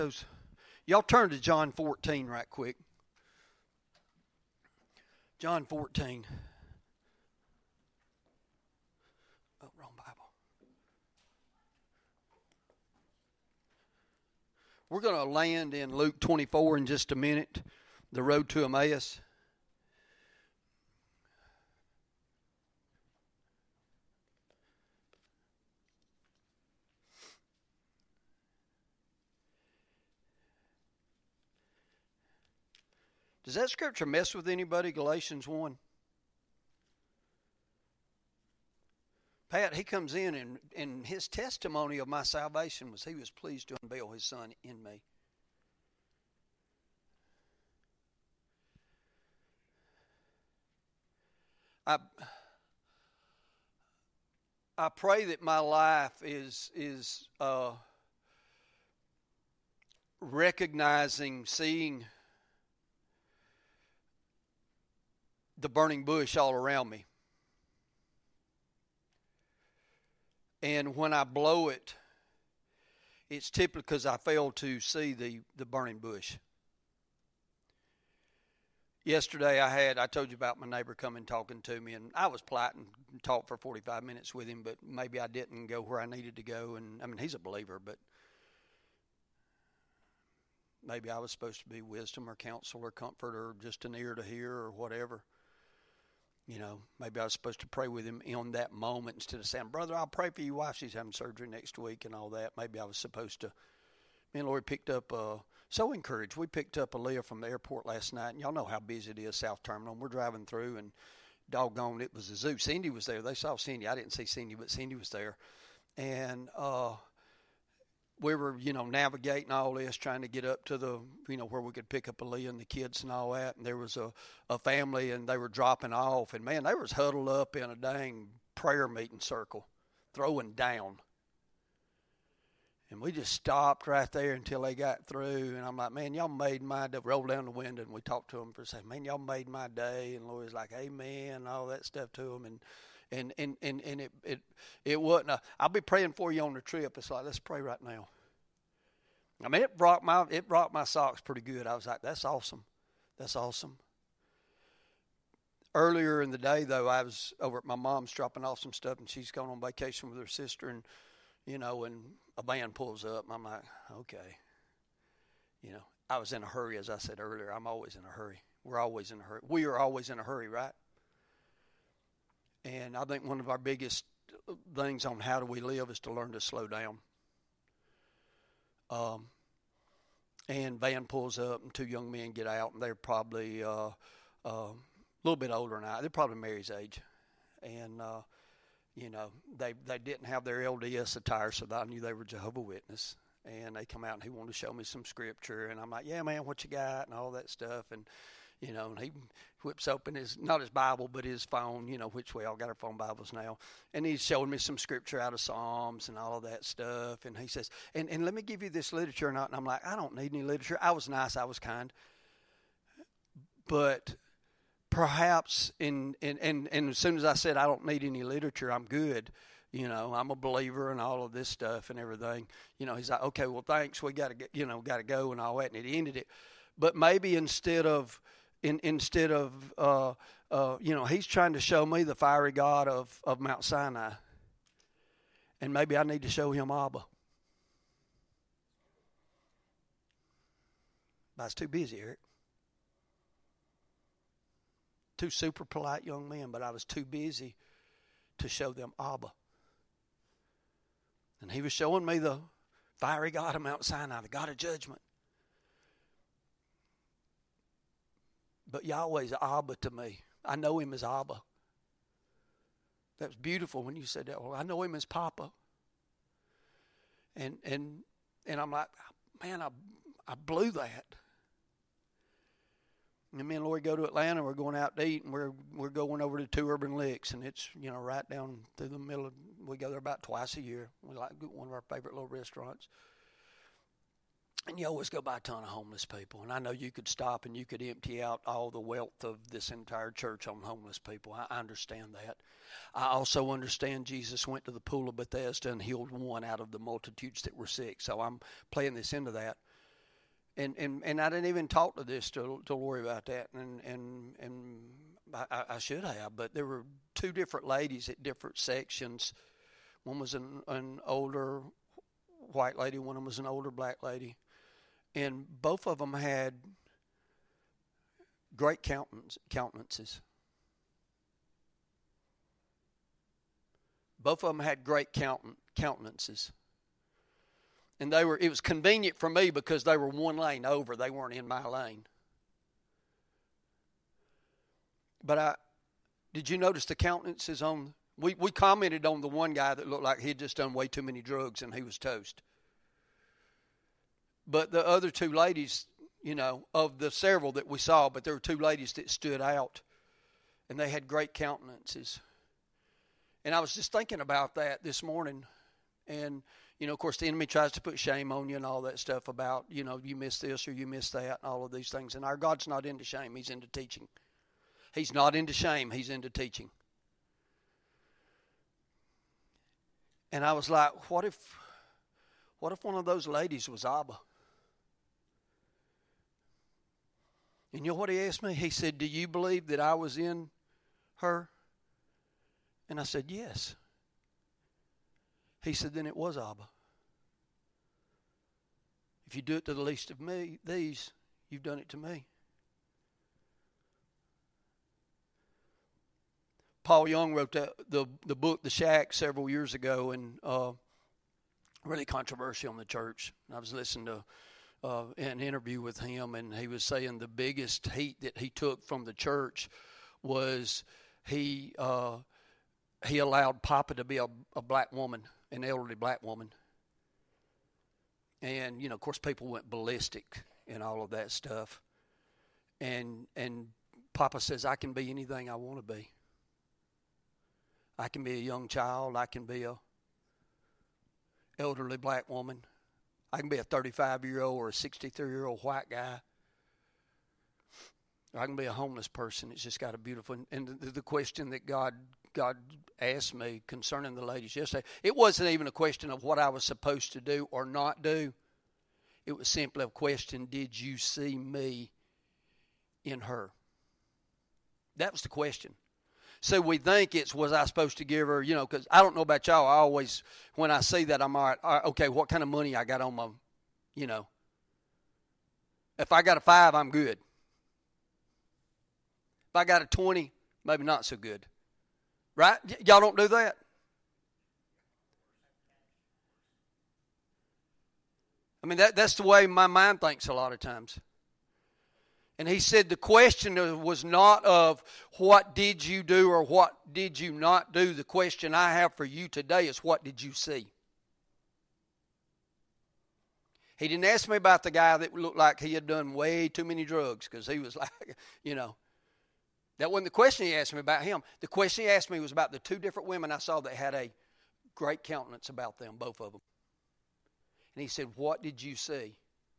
Y'all turn to John 14 right quick. John 14. Oh, wrong Bible. We're going to land in Luke 24 in just a minute, the road to Emmaus. Does that scripture mess with anybody, Galatians 1? Pat, he comes in and his testimony of my salvation was he was pleased to unveil his son in me. I pray that my life is recognizing, seeing the burning bush all around me. And when I blow it, it's typically because I fail to see the burning bush. Yesterday I told you about my neighbor coming talking to me, and I was polite and talked for 45 minutes with him, but maybe I didn't go where I needed to go. And I mean, he's a believer, but maybe I was supposed to be wisdom or counsel or comfort or just an ear to hear or whatever. You know, maybe I was supposed to pray with him in that moment instead of saying, brother, I'll pray for your wife. She's having surgery next week and all that. Maybe I was supposed to. Me and Lori picked up, so encouraged. We picked up Aaliyah from the airport last night. And y'all know how busy it is, South Terminal. And we're driving through and doggone, it was a zoo. Cindy was there. They saw Cindy. I didn't see Cindy, but Cindy was there. And we were, navigating all this, trying to get up to the, where we could pick up Aaliyah and the kids and all that. And there was a family, and they were dropping off. And, man, they was huddled up in a dang prayer meeting circle, throwing down. And we just stopped right there until they got through. And I'm like, man, y'all made my day. Rolled down the window, and we talked to them for a second. Man, y'all made my day. And Lori's like, amen, and all that stuff to them. And it wasn't I'll be praying for you on the trip. It's like, let's pray right now. I mean, it rocked my socks pretty good. I was like, that's awesome. That's awesome. Earlier in the day, though, I was over at my mom's dropping off some stuff, and she's going on vacation with her sister, and and a van pulls up, and I'm like, okay. I was in a hurry, as I said earlier. I'm always in a hurry. We're always in a hurry. We are always in a hurry, right? And I think one of our biggest things on how do we live is to learn to slow down. And van pulls up, and two young men get out, and they're probably a little bit older than I. They're probably Mary's age. And they didn't have their LDS attire, so I knew they were Jehovah's Witness. And they come out, and he wanted to show me some scripture. And I'm like, yeah, man, what you got, and all that stuff. And, and he whips open not his Bible, but his phone, which we all got our phone Bibles now. And he's showing me some scripture out of Psalms and all of that stuff. And he says, and let me give you this literature. And I'm like, I don't need any literature. I was nice. I was kind. But perhaps and as soon as I said I don't need any literature, I'm good. I'm a believer and all of this stuff and everything. He's like, okay, well, thanks. We got to go and all that. And it ended it. But maybe instead of he's trying to show me the fiery God of Mount Sinai. And maybe I need to show him Abba. But I was too busy, Eric. Two super polite young men, but I was too busy to show them Abba. And he was showing me the fiery God of Mount Sinai, the God of judgment. But Yahweh's Abba to me. I know him as Abba. That was beautiful when you said that. Well, I know him as Papa. And I'm like, man, I blew that. And me and Lori go to Atlanta. We're going out to eat, and we're going over to Two Urban Licks, and it's right down through the middle of. We go there about twice a year. We like one of our favorite little restaurants. And you always go by a ton of homeless people. And I know you could stop and you could empty out all the wealth of this entire church on homeless people. I understand that. I also understand Jesus went to the pool of Bethesda and healed one out of the multitudes that were sick. So I'm playing this into that. And I didn't even talk to this to Lori about that, and I should have. But there were two different ladies at different sections. One was an older white lady, one of them was an older black lady, and both of them had great countenances. Both of them had great countenances. And it was convenient for me because they were one lane over. They weren't in my lane. But did you notice the countenances on? We commented on the one guy that looked like he'd just done way too many drugs and he was toast. But the other two ladies, of the several that we saw, but there were two ladies that stood out. And they had great countenances. And I was just thinking about that this morning. And, of course, the enemy tries to put shame on you and all that stuff about, you missed this or you missed that and all of these things. And our God's not into shame. He's into teaching. He's not into shame. He's into teaching. And I was like, what if one of those ladies was Abba? And you know what he asked me? He said, do you believe that I was in her? And I said, yes. He said, then it was Abba. If you do it to the least of these, you've done it to me. Paul Young wrote the book, The Shack, several years ago, and really controversial in the church. I was listening to an interview with him, and he was saying the biggest heat that he took from the church was he allowed Papa to be a black woman, an elderly black woman. And, of course, people went ballistic and all of that stuff. And Papa says, I can be anything I want to be. I can be a young child. I can be a elderly black woman. I can be a 35-year-old or a 63-year-old white guy. I can be a homeless person. It's just got a beautiful. And the question that God asked me concerning the ladies yesterday, it wasn't even a question of what I was supposed to do or not do. It was simply a question, did you see me in her? That was the question. So we think was I supposed to give her, because I don't know about y'all. I always, when I see that, I'm all right, okay, what kind of money I got on my, If I got a 5, I'm good. If I got a 20, maybe not so good. Right? Y'all don't do that? I mean, that's the way my mind thinks a lot of times. And he said the question was not of what did you do or what did you not do. The question I have for you today is what did you see? He didn't ask me about the guy that looked like he had done way too many drugs because he was like, That wasn't the question he asked me about him. The question he asked me was about the two different women I saw that had a great countenance about them, both of them. And he said, what did you see?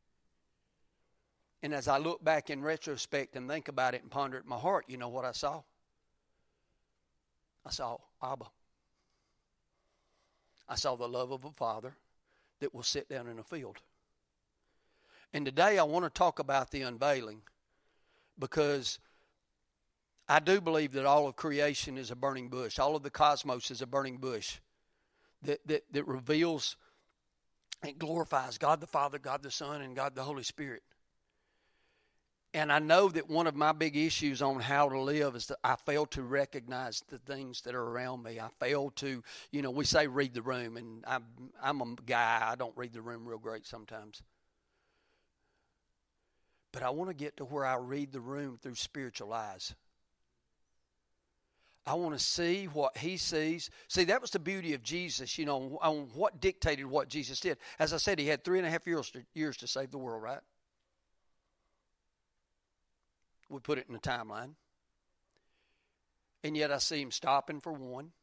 And as I look back in retrospect and think about it and ponder it in my heart, you know what I saw? I saw Abba. I saw the love of a father that will sit down in a field. And today I want to talk about the unveiling because I do believe that all of creation is a burning bush. All of the cosmos is a burning bush that reveals and glorifies God the Father, God the Son, and God the Holy Spirit. And I know that one of my big issues on how to live is that I fail to recognize the things that are around me. I fail to, we say read the room, and I'm a guy. I don't read the room real great sometimes. But I want to get to where I read the room through spiritual eyes. I want to see what he sees. See, that was the beauty of Jesus, on what dictated what Jesus did. As I said, he had 3.5 years to save the world, right? We put it in a timeline. And yet I see him stopping for one.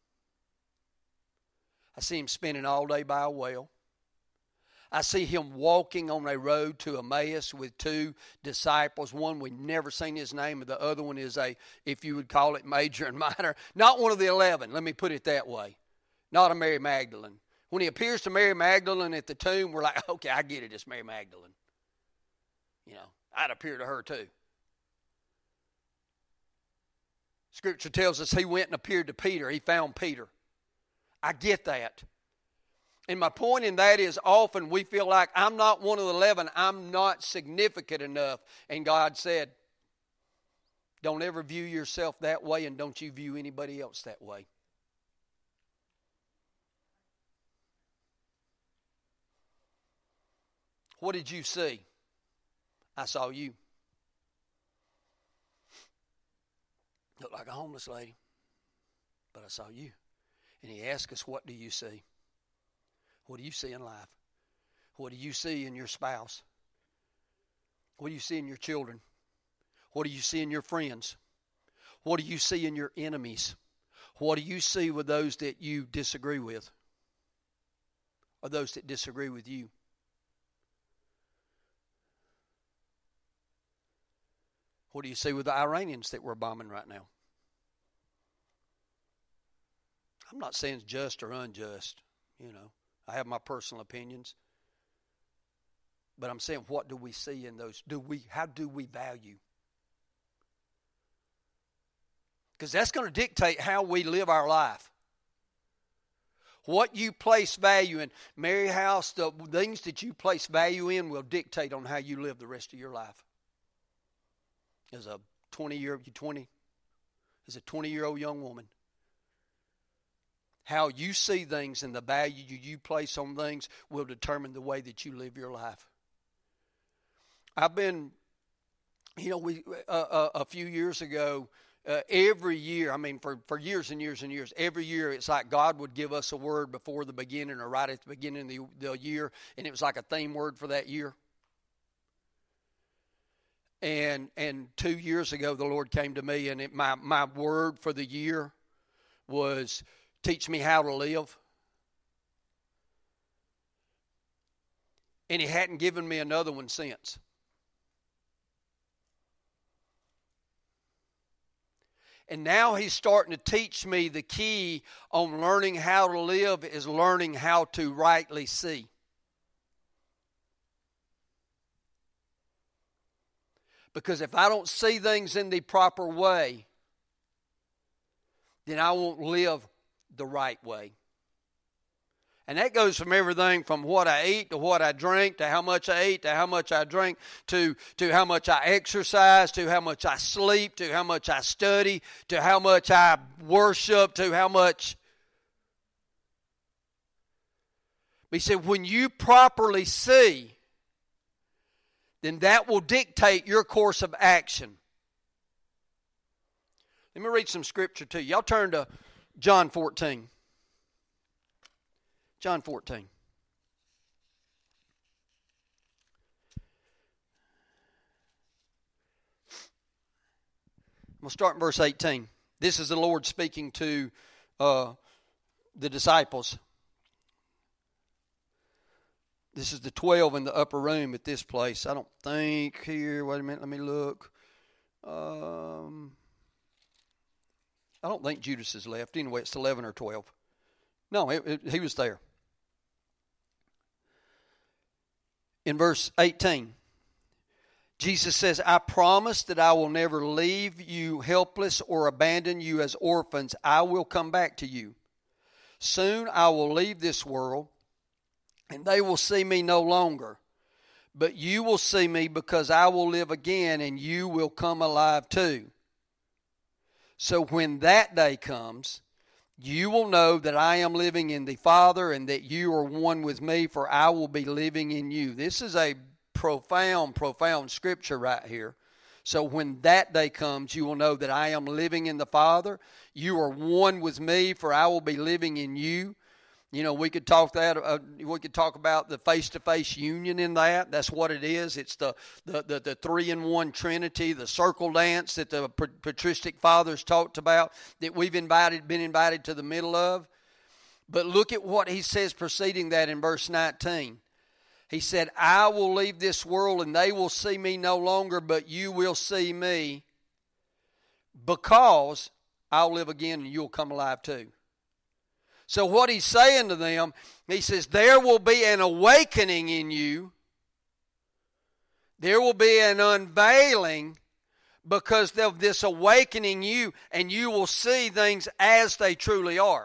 I see him spending all day by a well. I see him walking on a road to Emmaus with two disciples. One we've never seen his name, and the other one is if you would call it major and minor. Not one of the 11, let me put it that way. Not a Mary Magdalene. When he appears to Mary Magdalene at the tomb, we're like, okay, I get it, it's Mary Magdalene. I'd appear to her too. Scripture tells us he went and appeared to Peter. He found Peter. I get that. And my point in that is often we feel like I'm not one of the 11. I'm not significant enough. And God said, don't ever view yourself that way, and don't you view anybody else that way. What did you see? I saw you. Looked like a homeless lady, but I saw you. And he asked us, what do you see? What do you see in life? What do you see in your spouse? What do you see in your children? What do you see in your friends? What do you see in your enemies? What do you see with those that you disagree with? Or those that disagree with you? What do you see with the Iranians that we're bombing right now? I'm not saying it's just or unjust, I have my personal opinions. But I'm saying, what do we see in those? How do we value? Because that's going to dictate how we live our life. What you place value in, Mary House, the things that you place value in will dictate on how you live the rest of your life. As a 20-year-old young woman, how you see things and the value you place on things will determine the way that you live your life. I've been, a few years ago, every year, for years and years and years, every year it's like God would give us a word before the beginning or right at the beginning of the year, and it was like a theme word for that year. And 2 years ago, the Lord came to me, and my word for the year was, teach me how to live. And He hadn't given me another one since. And now He's starting to teach me the key on learning how to live is learning how to rightly see. Because if I don't see things in the proper way, then I won't live the right way. And that goes from everything from what I eat to what I drink, to how much I eat, to how much I drink, to how much I exercise, to how much I sleep, to how much I study, to how much I worship, to how much. He said, when you properly see, then that will dictate your course of action. Let me read some scripture to you. Y'all turn to John 14. John 14. I'm going to start in verse 18. This is the Lord speaking to the disciples. This is the 12 in the upper room at this place. I don't think here. Wait a minute. Let me look. I don't think Judas has left. Anyway, it's 11 or 12. No, he was there. In verse 18, Jesus says, I promise that I will never leave you helpless or abandon you as orphans. I will come back to you. Soon I will leave this world, and they will see me no longer. But you will see me because I will live again, and you will come alive too. So when that day comes, you will know that I am living in the Father, and that you are one with me, for I will be living in you. This is a profound, profound scripture right here. So when that day comes, you will know that I am living in the Father. You are one with me, for I will be living in you. We could talk we could talk about the face-to-face union in that. That's what it is. It's the 3-in-1 Trinity, the circle dance that the patristic fathers talked about, that we've been invited to the middle of. But look at what he says preceding that in verse 19. He said, I will leave this world, and they will see me no longer, but you will see me, because I'll live again and you'll come alive too. So what he's saying to them, he says, there will be an awakening in you There will be an unveiling because of this awakening you, and you will see things as they truly are.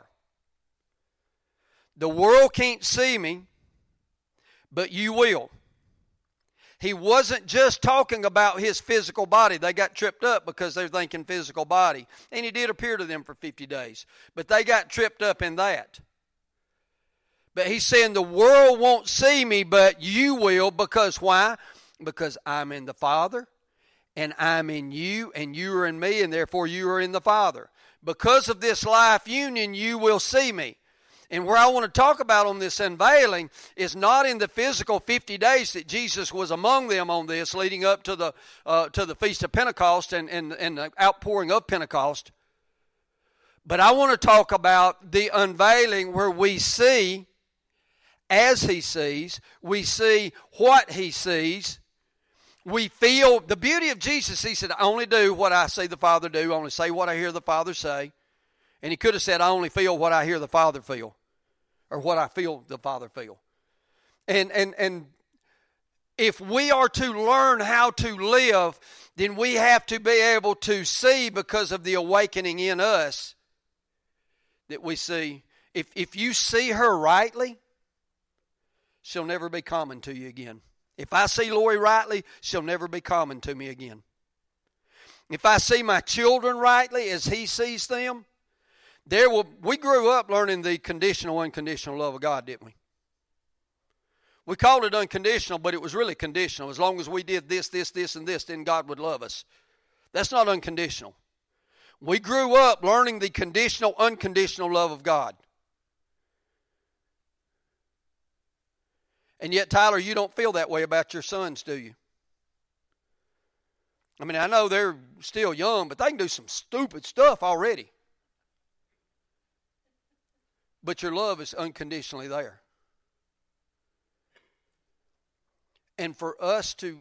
The world can't see me, but you will. He wasn't just talking about his physical body. They got tripped up because they're thinking physical body. And he did appear to them for 50 days. But they got tripped up in that. But he's saying the world won't see me, but you will. Because why? Because I'm in the Father, and I'm in you, and you are in me, and therefore you are in the Father. Because of this life union, you will see me. And where I want to talk about on this unveiling is not in the physical 50 days that Jesus was among them on this, leading up to the Feast of Pentecost and the outpouring of Pentecost. But I want to talk about the unveiling where we see as he sees, we see what he sees, we feel the beauty of Jesus. He said, I only do what I see the Father do, I only say what I hear the Father say. And he could have said, I only feel what I hear the Father feel, or what I feel the Father feel. And if we are to learn how to live, then we have to be able to see, because of the awakening in us, that we see. If you see her rightly, she'll never be common to you again. If I see Lori rightly, she'll never be common to me again. If I see my children rightly as he sees them, we grew up learning the conditional, unconditional love of God, didn't we? We called it unconditional, but it was really conditional. As long as we did this, this, this, and this, then God would love us. That's not unconditional. We grew up learning the conditional, unconditional love of God. And yet, Tyler, you don't feel that way about your sons, do you? I mean, I know they're still young, but they can do some stupid stuff already. But your love is unconditionally there. And for us to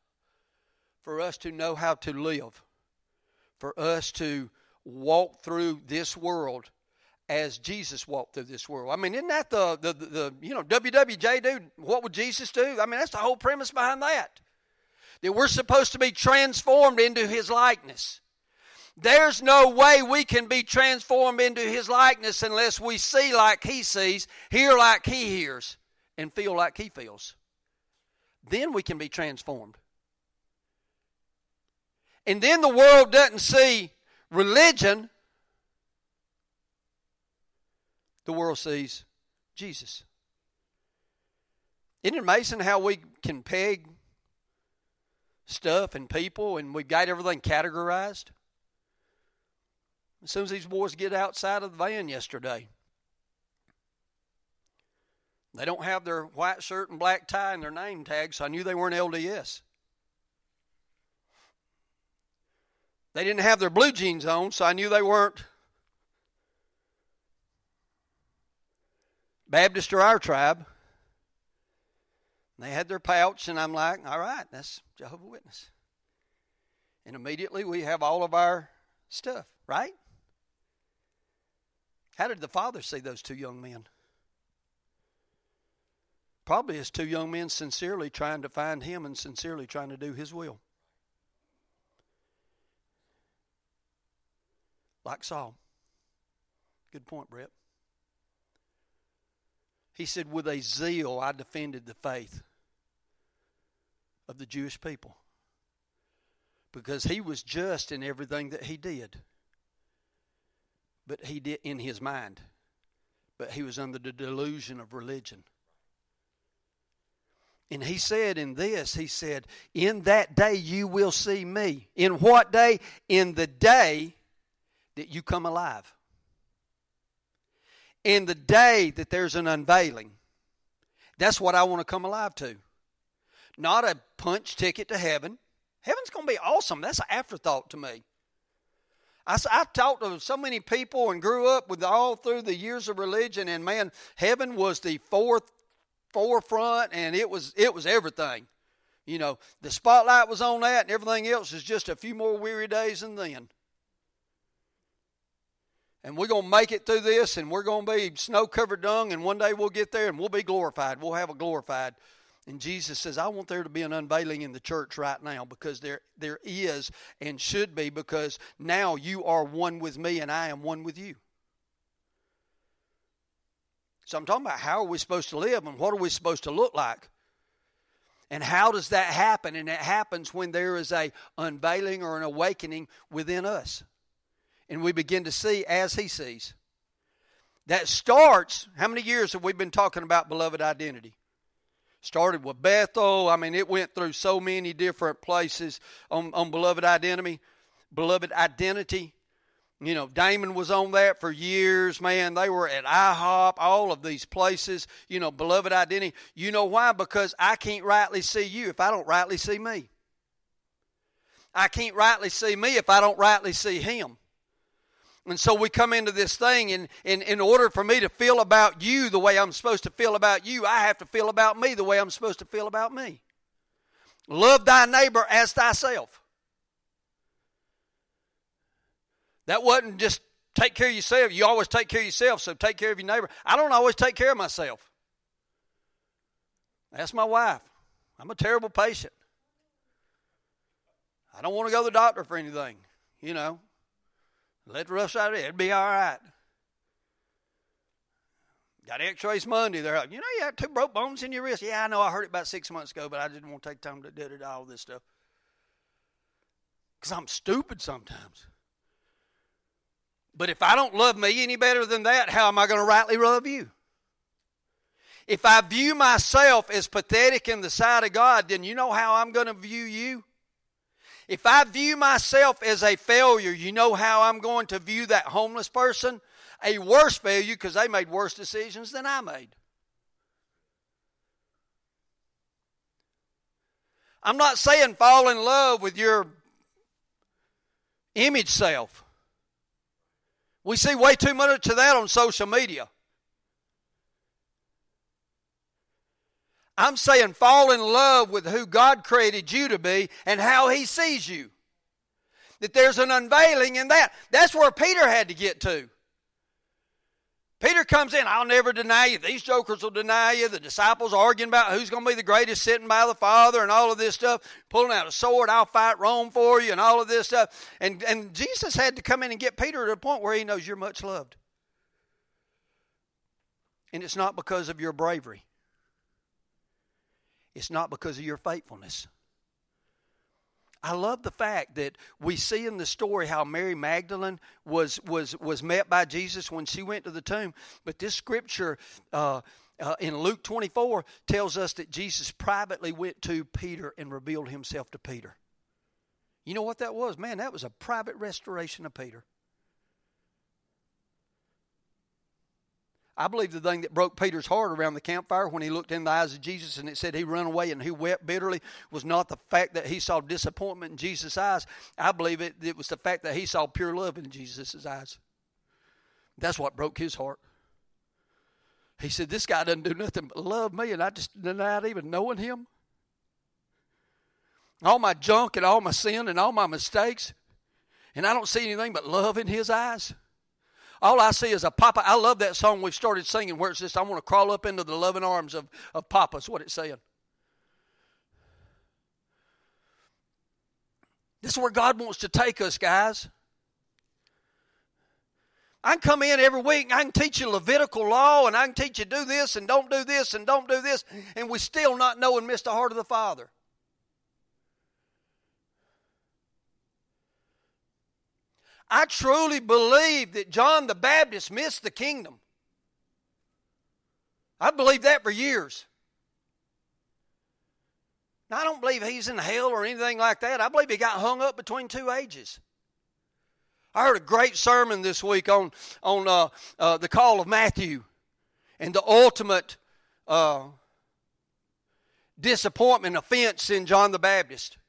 know how to live, for us to walk through this world as Jesus walked through this world. I mean, isn't that the WWJ dude? What would Jesus do? I mean, that's the whole premise behind that. That we're supposed to be transformed into his likeness. There's no way we can be transformed into his likeness unless we see like he sees, hear like he hears, and feel like he feels. Then we can be transformed. And then the world doesn't see religion. The world sees Jesus. Isn't it amazing how we can peg stuff and people, and we've got everything categorized? As soon as these boys get outside of the van yesterday, they don't have their white shirt and black tie and their name tag, so I knew they weren't LDS. They didn't have their blue jeans on, so I knew they weren't Baptist or our tribe. They had their pouch, and I'm like, all right, that's Jehovah's Witness. And immediately we have all of our stuff, right? How did the Father see those two young men? Probably as two young men sincerely trying to find him and sincerely trying to do his will. Like Saul. Good point, Brett. He said, with a zeal I defended the faith of the Jewish people. Because he was just in everything that he did. But he did in his mind. But he was under the delusion of religion. And he said in this, he said, in that day you will see me. In what day? In the day that you come alive. In the day that there's an unveiling. That's what I want to come alive to. Not a punch ticket to heaven. Heaven's going to be awesome. That's an afterthought to me. I talked to so many people and grew up with all through the years of religion, and man, heaven was the forefront, and it was everything. You know, the spotlight was on that, and everything else is just a few more weary days than then. And we're going to make it through this, and we're going to be snow-covered dung, and one day we'll get there, and we'll be glorified. We'll have a glorified And Jesus says, I want there to be an unveiling in the church right now, because there is and should be, because now you are one with me and I am one with you. So I'm talking about how are we supposed to live and what are we supposed to look like? And how does that happen? And it happens when there is a unveiling or an awakening within us. And we begin to see as He sees. That starts, how many years have we been talking about beloved identity? Started with Bethel. I mean, it went through so many different places on beloved identity. Beloved identity. You know, Damon was on that for years, man. They were at IHOP, all of these places. You know, beloved identity. You know why? Because I can't rightly see you if I don't rightly see me. I can't rightly see me if I don't rightly see Him. And so we come into this thing, and in order for me to feel about you the way I'm supposed to feel about you, I have to feel about me the way I'm supposed to feel about me. Love thy neighbor as thyself. That wasn't just take care of yourself. You always take care of yourself, so take care of your neighbor. I don't always take care of myself. That's my wife. I'm a terrible patient. I don't want to go to the doctor for anything, you know. Let the rough side of it. It'll be all right. Got x-rays Monday. They're like, you know, you have 2 broke bones in your wrist. Yeah, I know. I heard it about 6 months ago, but I didn't want to take time to do all this stuff. Because I'm stupid sometimes. But if I don't love me any better than that, how am I going to rightly love you? If I view myself as pathetic in the sight of God, then you know how I'm going to view you? If I view myself as a failure, you know how I'm going to view that homeless person? A worse failure, because they made worse decisions than I made. I'm not saying fall in love with your image self. We see way too much of that on social media. I'm saying fall in love with who God created you to be and how He sees you. That there's an unveiling in that. That's where Peter had to get to. Peter comes in, I'll never deny you. These jokers will deny you. The disciples are arguing about who's going to be the greatest sitting by the Father and all of this stuff. Pulling out a sword, I'll fight Rome for you and all of this stuff. And Jesus had to come in and get Peter to the point where He knows you're much loved. And it's not because of your bravery. It's not because of your faithfulness. I love the fact that we see in the story how Mary Magdalene was met by Jesus when she went to the tomb. But this scripture in Luke 24 tells us that Jesus privately went to Peter and revealed Himself to Peter. You know what that was? Man, that was a private restoration of Peter. I believe the thing that broke Peter's heart around the campfire when he looked in the eyes of Jesus and it said he ran away and he wept bitterly was not the fact that he saw disappointment in Jesus' eyes. I believe it was the fact that he saw pure love in Jesus' eyes. That's what broke his heart. He said, this guy doesn't do nothing but love me, and I just denied even knowing him. All my junk and all my sin and all my mistakes, and I don't see anything but love in his eyes. All I see is a Papa. I love that song we've started singing where it's just, I want to crawl up into the loving arms of Papa. That's what it's saying. This is where God wants to take us, guys. I can come in every week and I can teach you Levitical law and I can teach you do this and don't do this and don't do this, and we still not know and miss the heart of the Father. I truly believe that John the Baptist missed the kingdom. I believed that for years. Now, I don't believe he's in hell or anything like that. I believe he got hung up between 2 ages. I heard a great sermon this week on the call of Matthew and the ultimate disappointment, offense in John the Baptist.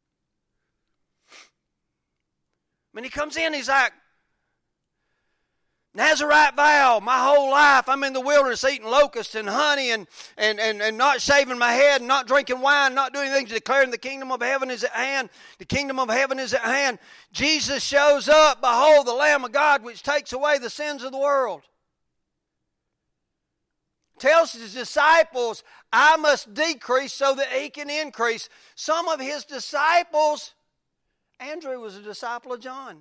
When he comes in, he's like, Nazarite vow, my whole life I'm in the wilderness eating locusts and honey and not shaving my head and not drinking wine, not doing anything, declaring the kingdom of heaven is at hand. The kingdom of heaven is at hand. Jesus shows up, behold the Lamb of God which takes away the sins of the world. Tells his disciples, I must decrease so that he can increase. Some of his disciples, Andrew was a disciple of John.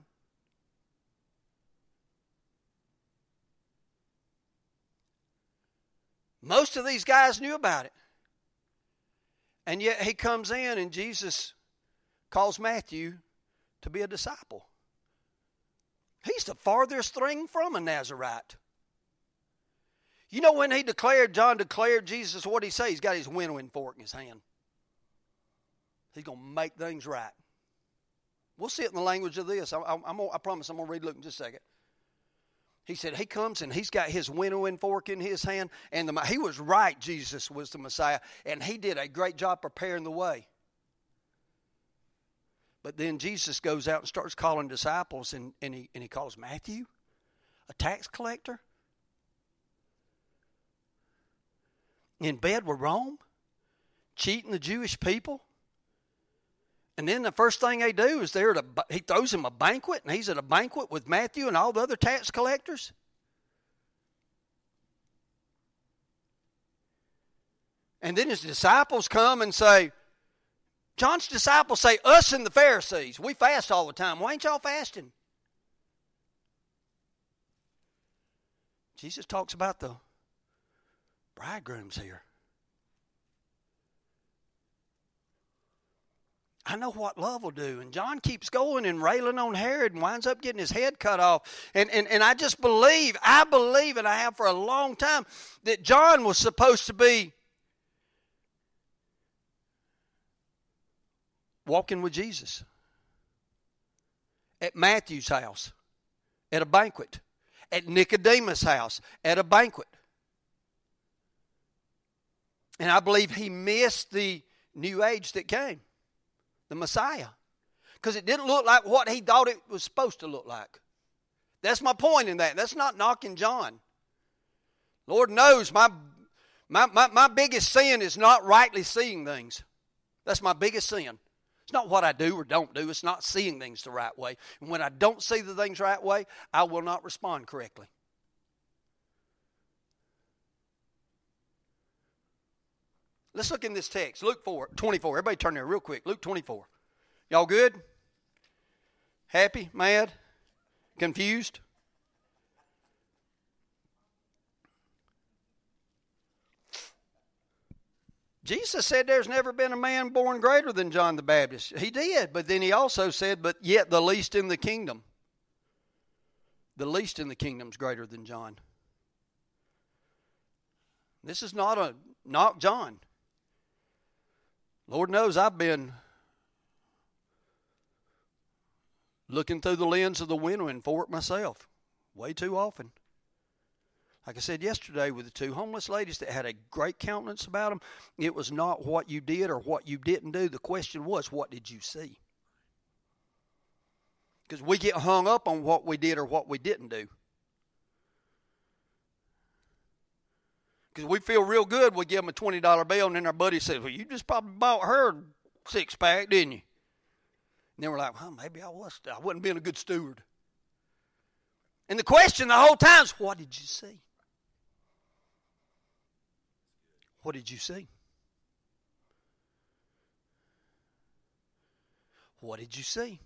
Most of these guys knew about it. And yet he comes in and Jesus calls Matthew to be a disciple. He's the farthest thing from a Nazarite. You know when John declared Jesus, what did he say? He's got his winnowing fork in his hand. He's going to make things right. We'll see it in the language of this. I promise I'm going to read Luke in just a second. He said he comes and he's got his winnowing fork in his hand. And he was right, Jesus was the Messiah. And he did a great job preparing the way. But then Jesus goes out and starts calling disciples. And he calls Matthew a tax collector. In bed with Rome. Cheating the Jewish people. And then the first thing they do is he throws him a banquet, and he's at a banquet with Matthew and all the other tax collectors. And then his disciples come and say, John's disciples say, us and the Pharisees, we fast all the time. Why ain't y'all fasting? Jesus talks about the bridegrooms here. I know what love will do. And John keeps going and railing on Herod and winds up getting his head cut off. And I just believe, and I have for a long time, that John was supposed to be walking with Jesus at Matthew's house, at a banquet, at Nicodemus' house, at a banquet. And I believe he missed the new age that came. The Messiah. Because it didn't look like what he thought it was supposed to look like. That's my point in that. That's not knocking John. Lord knows my biggest sin is not rightly seeing things. That's my biggest sin. It's not what I do or don't do. It's not seeing things the right way. And when I don't see the things the right way, I will not respond correctly. Let's look in this text. Luke 24. Everybody turn there real quick. Luke 24. Y'all good? Happy? Mad? Confused? Jesus said there's never been a man born greater than John the Baptist. He did, but then he also said, but yet the least in the kingdom. The least in the kingdom is greater than John. This is not a knock John. Lord knows I've been looking through the lens of the winnowing fork myself way too often. Like I said yesterday with the two homeless ladies that had a great countenance about them, it was not what you did or what you didn't do. The question was, what did you see? Because we get hung up on what we did or what we didn't do. Because we feel real good, we give them a $20 bill, and then our buddy says, well, you just probably bought her a six-pack, didn't you? And then we're like, well, maybe I wasn't being a good steward. And the question the whole time is, what did you see? What did you see? What did you see?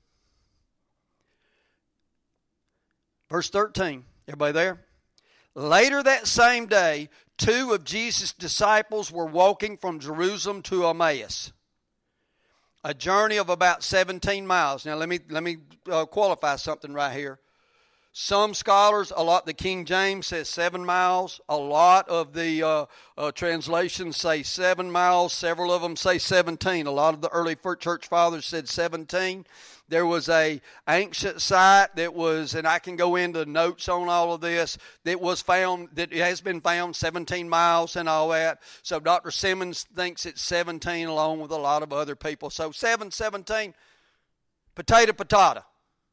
Verse 13, everybody there? Later that same day, 2 of Jesus' disciples were walking from Jerusalem to Emmaus, a journey of about 17 miles. Now let me qualify something right here. Some scholars, the King James says 7 miles. A lot of the translations say 7 miles. Several of them say 17. A lot of the early church fathers said 17. There was a ancient site that was, and I can go into notes on all of this, that has been found 17 miles and all that. So Dr. Simmons thinks it's 17 along with a lot of other people. So 17, potato.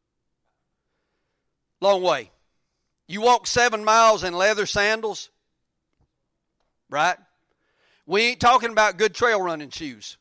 Long way. You walk 7 miles in leather sandals, right? We ain't talking about good trail running shoes.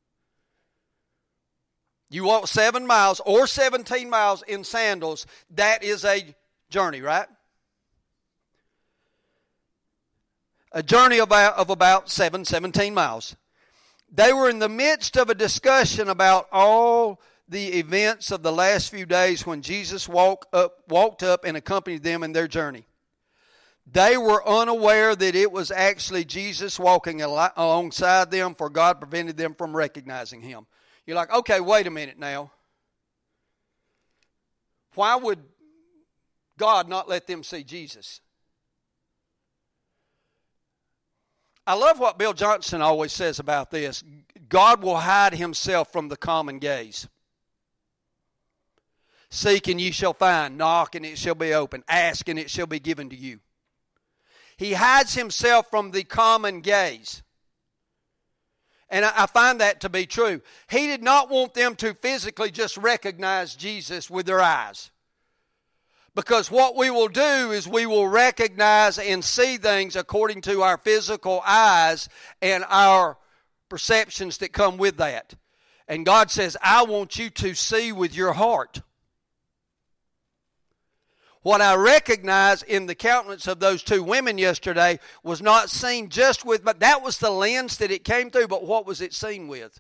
You walk 7 miles or 17 miles in sandals, that is a journey, right? a journey of about 17 miles. They were in the midst of a discussion about all the events of the last few days when Jesus walked up and accompanied them in their journey. They were unaware that it was actually Jesus walking alongside them, for God prevented them from recognizing him. You're like, okay, wait a minute now. Why would God not let them see Jesus? I love what Bill Johnson always says about this. God will hide himself from the common gaze. Seek and ye shall find. Knock and it shall be opened. Ask and it shall be given to you. He hides himself from the common gaze. And I find that to be true. He did not want them to physically just recognize Jesus with their eyes. Because what we will do is we will recognize and see things according to our physical eyes and our perceptions that come with that. And God says, I want you to see with your heart. What I recognize in the countenance of those two women yesterday was not seen just with, but that was the lens that it came through, but what was it seen with?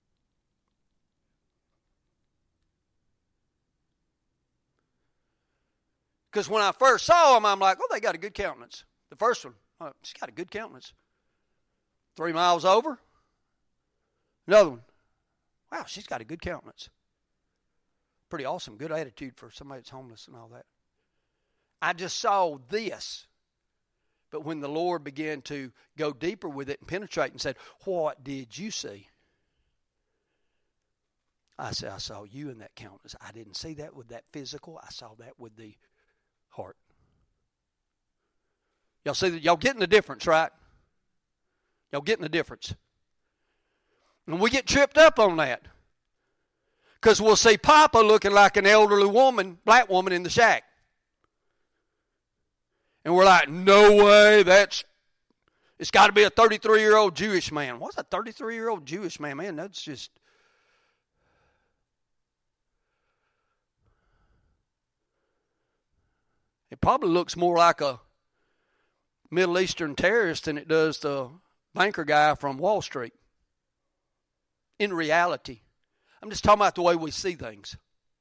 Because when I first saw them, I'm like, oh, they got a good countenance. The first one, oh, she's got a good countenance. 3 miles over, another one. Wow, she's got a good countenance. Pretty awesome, good attitude for somebody that's homeless and all that. I just saw this. But when the Lord began to go deeper with it and penetrate and said, what did you see? I said, I saw you in that countenance. I didn't see that with that physical. I saw that with the heart. Y'all see that? Y'all getting the difference, right? Y'all getting the difference. And we get tripped up on that. Because we'll see Papa looking like an elderly woman, black woman in the shack. And we're like, no way, it's got to be a 33-year-old Jewish man. What's a 33-year-old Jewish man? Man, that's just... It probably looks more like a Middle Eastern terrorist than it does the banker guy from Wall Street. In reality. I'm just talking about the way we see things.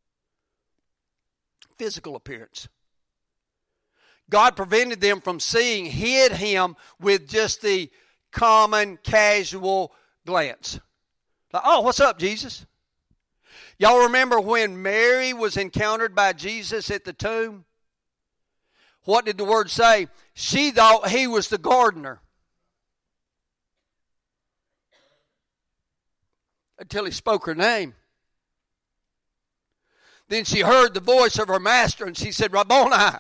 Physical appearance. God prevented them from seeing, hid him with just the common, casual glance. Like, oh, what's up, Jesus? Y'all remember when Mary was encountered by Jesus at the tomb? What did the word say? She thought he was the gardener. Until he spoke her name. Then she heard the voice of her master and she said, Rabboni.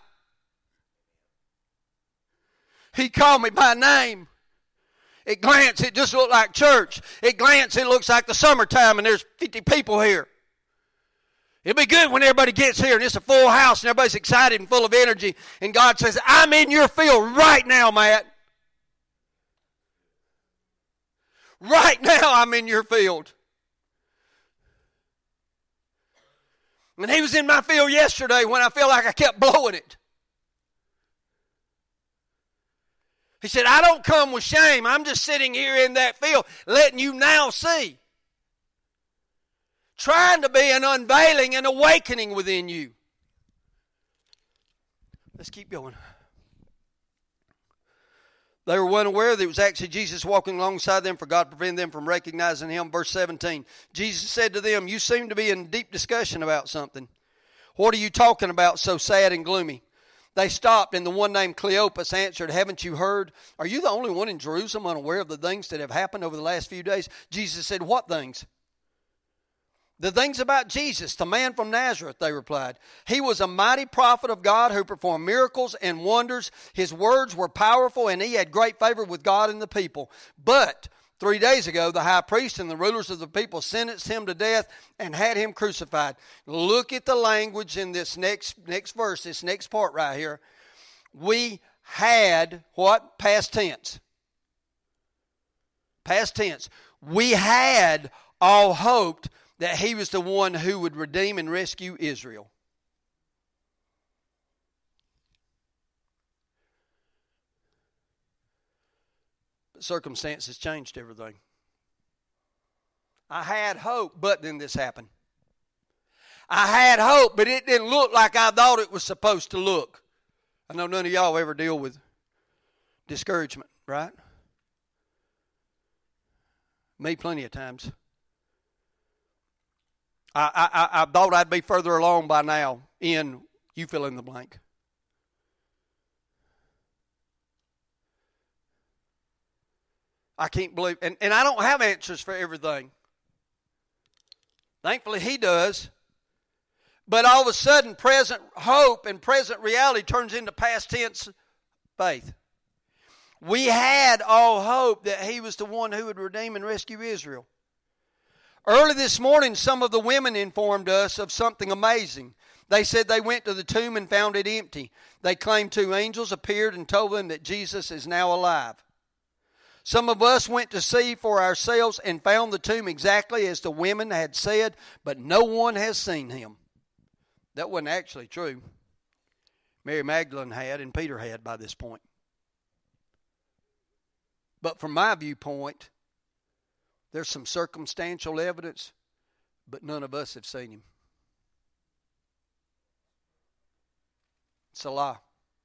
He called me by name. At glance, it just looked like church. At glance, it looks like the summertime and there's 50 people here. It'll be good when everybody gets here and it's a full house and everybody's excited and full of energy. And God says, I'm in your field right now, Matt. Right now, I'm in your field. And he was in my field yesterday when I felt like I kept blowing it. He said, I don't come with shame. I'm just sitting here in that field, letting you now see. Trying to be an unveiling and awakening within you. Let's keep going. They were unaware that it was actually Jesus walking alongside them, for God prevented them from recognizing him. Verse 17, Jesus said to them, you seem to be in deep discussion about something. What are you talking about so sad and gloomy? They stopped, and the one named Cleopas answered, haven't you heard? Are you the only one in Jerusalem unaware of the things that have happened over the last few days? Jesus said, what things? The things about Jesus, the man from Nazareth, they replied. He was a mighty prophet of God who performed miracles and wonders. His words were powerful, and he had great favor with God and the people. But 3 days ago, the high priest and the rulers of the people sentenced him to death and had him crucified. Look at the language in this next verse, this next part right here. We had, what? Past tense. Past tense. We had all hoped that he was the one who would redeem and rescue Israel. circumstances changed everything. I had hope, but then this happened. I had hope, but it didn't look like I thought it was supposed to look. I know none of y'all ever deal with discouragement, right? Me plenty of times. I thought I'd be further along by now in you fill in the blank. I can't believe, and I don't have answers for everything. Thankfully, He does. But all of a sudden, present hope and present reality turns into past tense faith. We had all hope that He was the one who would redeem and rescue Israel. Early this morning, some of the women informed us of something amazing. They said they went to the tomb and found it empty. They claimed 2 angels appeared and told them that Jesus is now alive. Some of us went to see for ourselves and found the tomb exactly as the women had said, but no one has seen Him. That wasn't actually true. Mary Magdalene had and Peter had by this point. But from my viewpoint, there's some circumstantial evidence, but none of us have seen Him. It's a lie.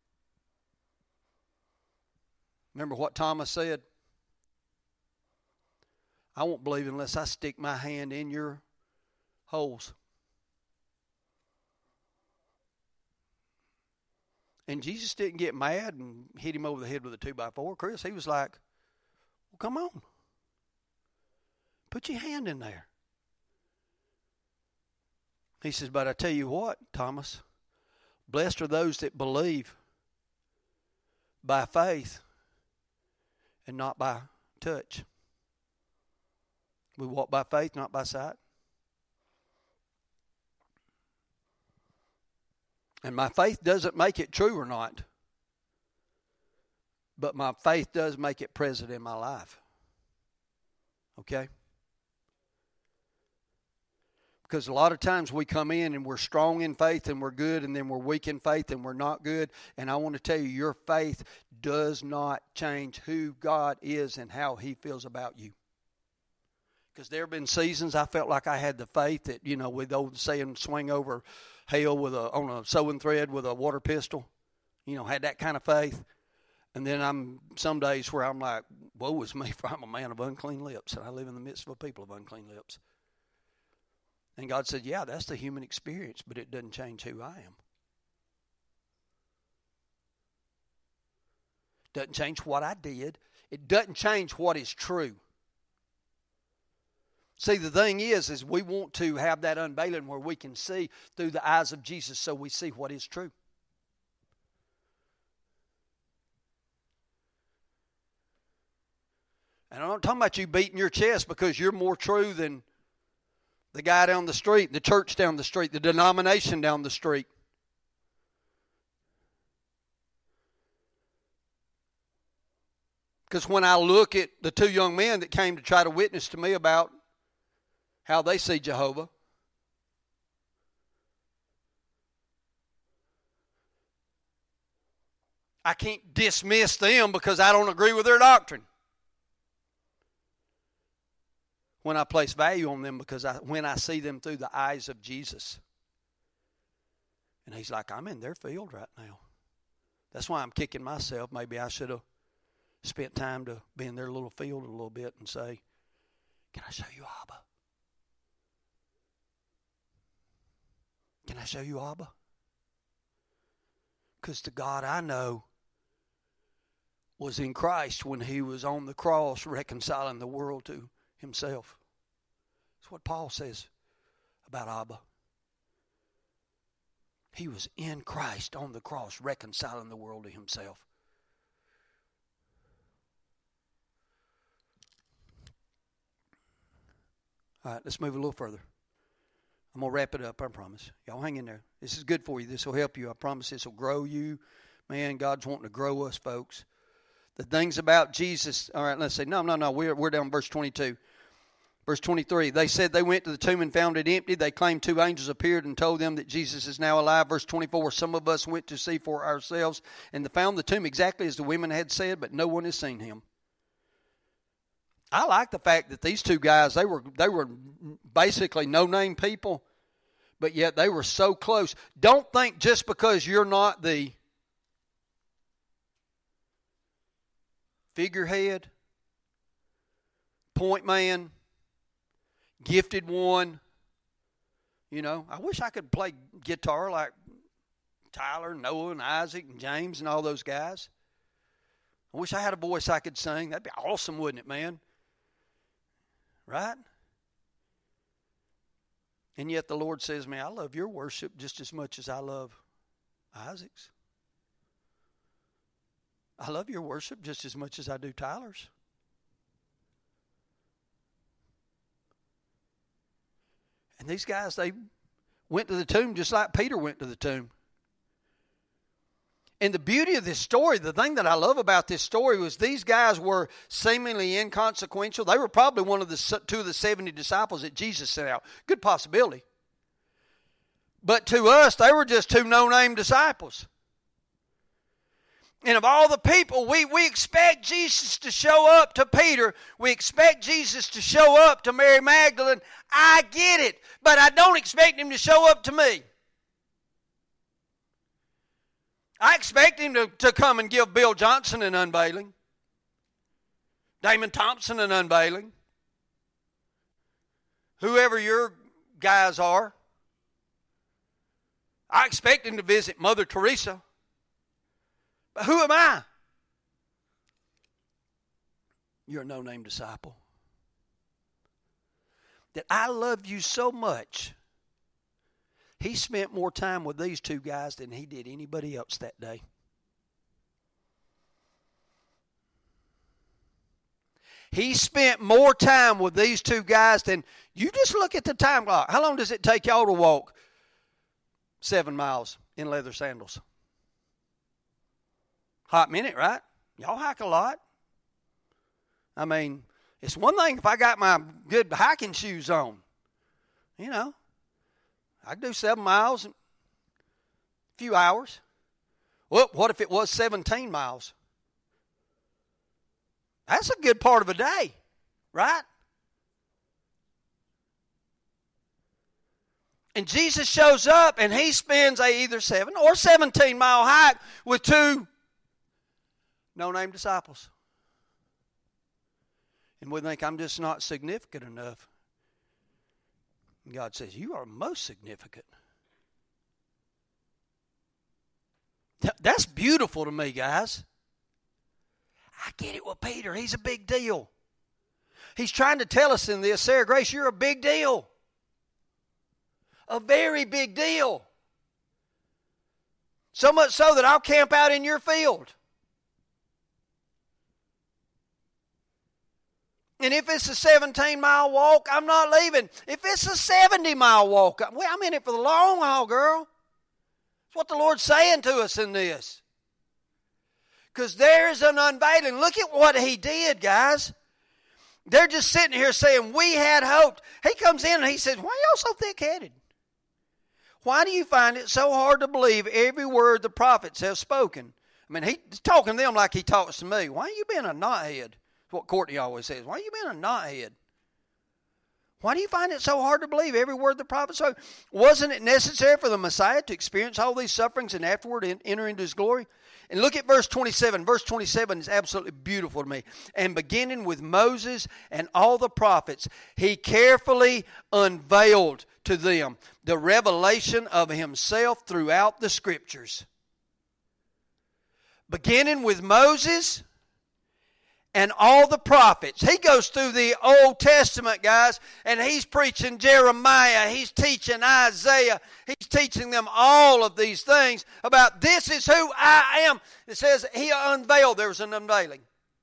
Remember what Thomas said? I won't believe unless I stick my hand in your holes. And Jesus didn't get mad and hit him over the head with a 2x4, Chris. He was like, well, come on. Put your hand in there. He says, but I tell you what, Thomas, blessed are those that believe by faith and not by touch. We walk by faith, not by sight. And my faith doesn't make it true or not. But my faith does make it present in my life. Okay? Because a lot of times we come in and we're strong in faith and we're good, and then we're weak in faith and we're not good. And I want to tell you, your faith does not change who God is and how He feels about you. Because there have been seasons I felt like I had the faith that, with the old saying, swing over hell on a sewing thread with a water pistol. Had that kind of faith. And then I'm some days where I'm like, woe is me, for I'm a man of unclean lips, and I live in the midst of a people of unclean lips. And God said, yeah, that's the human experience, but it doesn't change who I am. Doesn't change what I did. It doesn't change what is true. See, the thing is we want to have that unveiling where we can see through the eyes of Jesus, so we see what is true. And I'm not talking about you beating your chest because you're more true than the guy down the street, the church down the street, the denomination down the street. Because when I look at the 2 young men that came to try to witness to me about how they see Jehovah, I can't dismiss them because I don't agree with their doctrine. When I place value on them, because when I see them through the eyes of Jesus. And He's like, I'm in their field right now. That's why I'm kicking myself. Maybe I should have spent time to be in their little field a little bit and say, can I show you Abba? Can I show you Abba? Because the God I know was in Christ when He was on the cross reconciling the world to Himself. That's what Paul says about Abba. He was in Christ on the cross reconciling the world to Himself. All right, let's move a little further. I'm going to wrap it up, I promise. Y'all hang in there. This is good for you. This will help you. I promise this will grow you. Man, God's wanting to grow us, folks. The things about Jesus. All right, let's say, no. We're down verse 22. Verse 23, they said they went to the tomb and found it empty. They claimed 2 angels appeared and told them that Jesus is now alive. Verse 24, some of us went to see for ourselves and found the tomb exactly as the women had said, but no one has seen Him. I like the fact that these two guys, they were basically no-name people, but yet they were so close. Don't think just because you're not the figurehead, point man, gifted one. You know, I wish I could play guitar like Tyler, Noah, and Isaac, and James, and all those guys. I wish I had a voice I could sing. That'd be awesome, wouldn't it, man? Right? And yet the Lord says, man, I love your worship just as much as I love Isaac's. I love your worship just as much as I do Tyler's. And these guys, they went to the tomb just like Peter went to the tomb. And the beauty of this story, the thing that I love about this story was these guys were seemingly inconsequential. They were probably two of the 70 disciples that Jesus sent out. Good possibility. But to us, they were just two no-name disciples. And of all the people, we expect Jesus to show up to Peter. We expect Jesus to show up to Mary Magdalene. I get it, but I don't expect him to show up to me. I expect him to come and give Bill Johnson an unveiling, Damon Thompson an unveiling, whoever your guys are. I expect him to visit Mother Teresa. But who am I? You're a no-name disciple. That I love you so much, he spent more time with these two guys than he did anybody else that day. He spent more time with these two guys than, you just look at the time clock. How long does it take y'all to walk 7 miles in leather sandals? Hot minute, right? Y'all hike a lot. I mean, it's one thing if I got my good hiking shoes on. You know, I could do 7 miles in a few hours. Well, what if it was 17 miles? That's a good part of a day, right? And Jesus shows up and he spends either 7 or 17 mile hike with two no-name disciples. And we think, I'm just not significant enough. And God says, you are most significant. That's beautiful to me, guys. I get it with Peter. He's a big deal. He's trying to tell us in this, Sarah Grace, you're a big deal. A very big deal. So much so that I'll camp out in your field. And if it's a 17-mile walk, I'm not leaving. If it's a 70-mile walk, I'm in it for the long haul, girl. That's what the Lord's saying to us in this. Because there's an unveiling. Look at what he did, guys. They're just sitting here saying, we had hoped. He comes in and he says, why are y'all so thick-headed? Why do you find it so hard to believe every word the prophets have spoken? I mean, he's talking to them like he talks to me. Why are you being a knothead? What Courtney always says. Why are you being a knothead? Why do you find it so hard to believe every word the prophet spoke? Wasn't it necessary for the Messiah to experience all these sufferings and afterward enter into his glory? And look at verse 27. Verse 27 is absolutely beautiful to me. And beginning with Moses and all the prophets, he carefully unveiled to them the revelation of himself throughout the scriptures. Beginning with Moses and all the prophets. He goes through the Old Testament, guys, and he's preaching Jeremiah. He's teaching Isaiah. He's teaching them all of these things about this is who I am. It says he unveiled. There was an unveiling.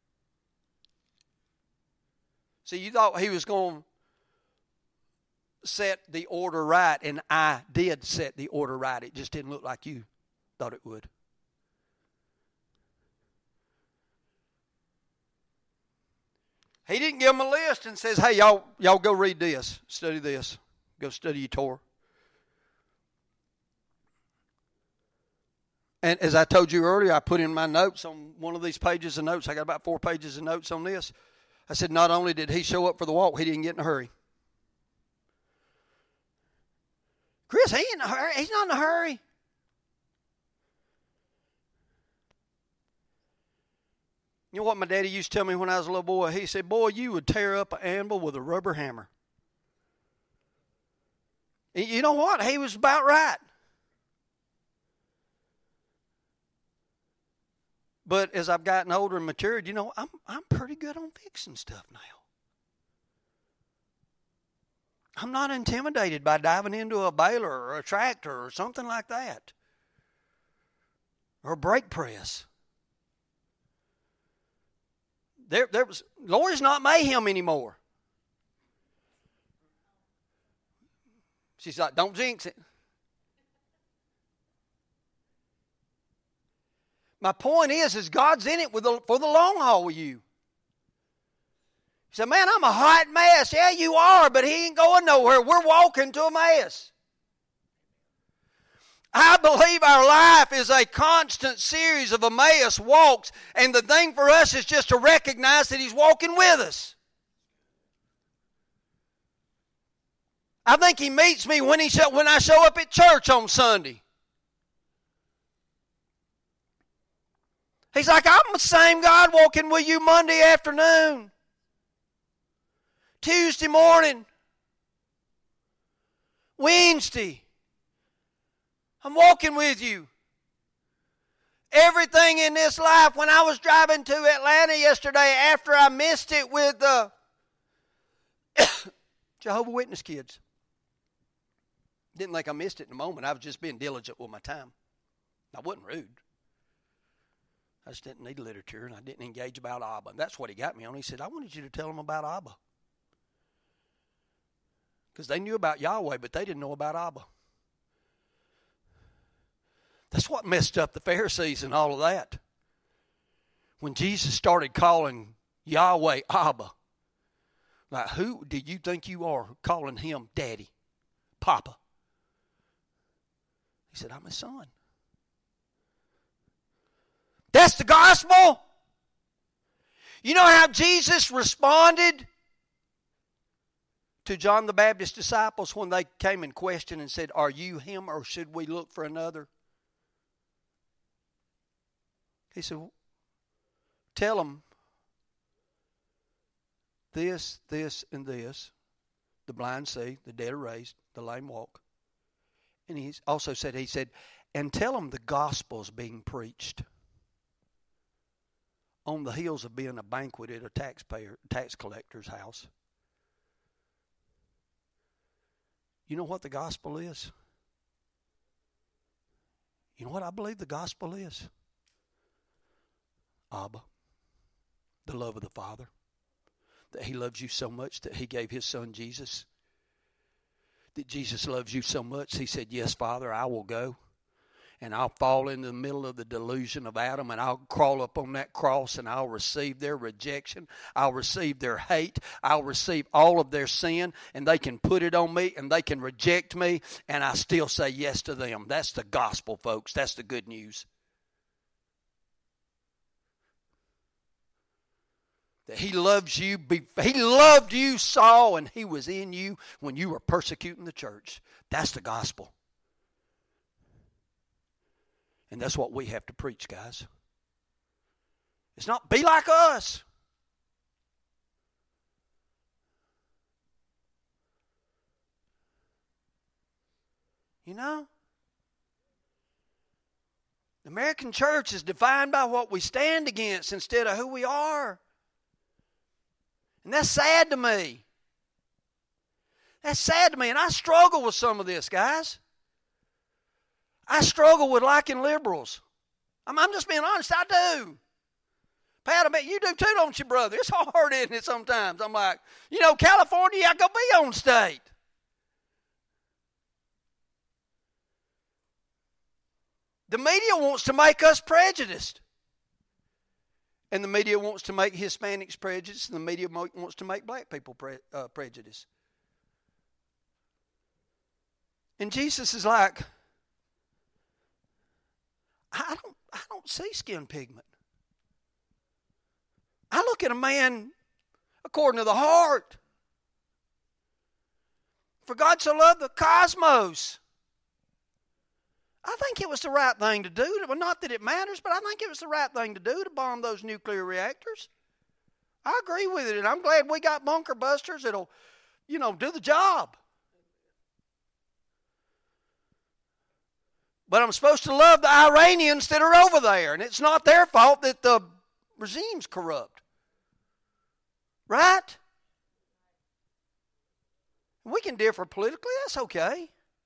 See, you thought he was going to set the order right, and I did set the order right. It just didn't look like you thought it would. He didn't give them a list and says, hey, y'all go read this, study this, go study your Torah. And as I told you earlier, I put in my notes on one of these pages of notes. I got about 4 pages of notes on this. I said, not only did he show up for the walk, he didn't get in a hurry. Chris, he ain't in a hurry. He's not in a hurry. You know what my daddy used to tell me when I was a little boy? He said, boy, you would tear up an anvil with a rubber hammer. You know what? He was about right. But as I've gotten older and matured, you know, I'm pretty good on fixing stuff now. I'm not intimidated by diving into a baler or a tractor or something like that. Or a brake press. Lori's not mayhem anymore. She's like, don't jinx it. My point is God's in it for the long haul with you. You say, man, I'm a hot mess. Yeah, you are, but he ain't going nowhere. We're walking to Emmaus. I believe our life is a constant series of Emmaus walks, and the thing for us is just to recognize that he's walking with us. I think he meets me when I show up at church on Sunday. He's like, I'm the same God walking with you Monday afternoon, Tuesday morning, Wednesday. I'm walking with you. Everything in this life, when I was driving to Atlanta yesterday after I missed it with the Jehovah's Witness kids. Didn't think I missed it in a moment. I was just being diligent with my time. I wasn't rude. I just didn't need literature, and I didn't engage about Abba. That's what he got me on. He said, I wanted you to tell them about Abba. Because they knew about Yahweh, but they didn't know about Abba. That's what messed up the Pharisees and all of that. When Jesus started calling Yahweh Abba, like, who do you think you are calling him Daddy, Papa? He said, I'm his son. That's the gospel. You know how Jesus responded to John the Baptist's disciples when they came and questioned and said, are you him or should we look for another? He said, tell them this, and this. The blind see, the dead are raised, the lame walk. And he also said, and tell them the gospel's being preached on the heels of being a banquet at a tax collector's house. You know what the gospel is? You know what I believe the gospel is? Abba, the love of the Father, that he loves you so much that he gave his son Jesus, that Jesus loves you so much he said, yes, Father, I will go, and I'll fall into the middle of the delusion of Adam, and I'll crawl up on that cross, and I'll receive their rejection, I'll receive their hate, I'll receive all of their sin, and they can put it on me, and they can reject me, and I still say yes to them. That's the gospel, folks. That's the good news. That he loves you. He loved you, Saul, and he was in you when you were persecuting the church. That's the gospel. And that's what we have to preach, guys. It's not be like us. You know? The American church is defined by what we stand against instead of who we are. And that's sad to me. That's sad to me. And I struggle with some of this, guys. I struggle with liking liberals. I'm just being honest, I do. Pat, I bet you do too, don't you, brother? It's hard, isn't it, sometimes? I'm like, California, I go be on state. The media wants to make us prejudiced. And the media wants to make Hispanics prejudiced, and the media wants to make black people prejudiced. And Jesus is like, I don't see skin pigment. I look at a man, according to the heart. For God so loved the cosmos. I think it was the right thing to do. Well, not that it matters, but I think it was the right thing to do to bomb those nuclear reactors. I agree with it, and I'm glad we got bunker busters that'll, do the job. But I'm supposed to love the Iranians that are over there, and it's not their fault that the regime's corrupt. Right? We can differ politically, that's okay.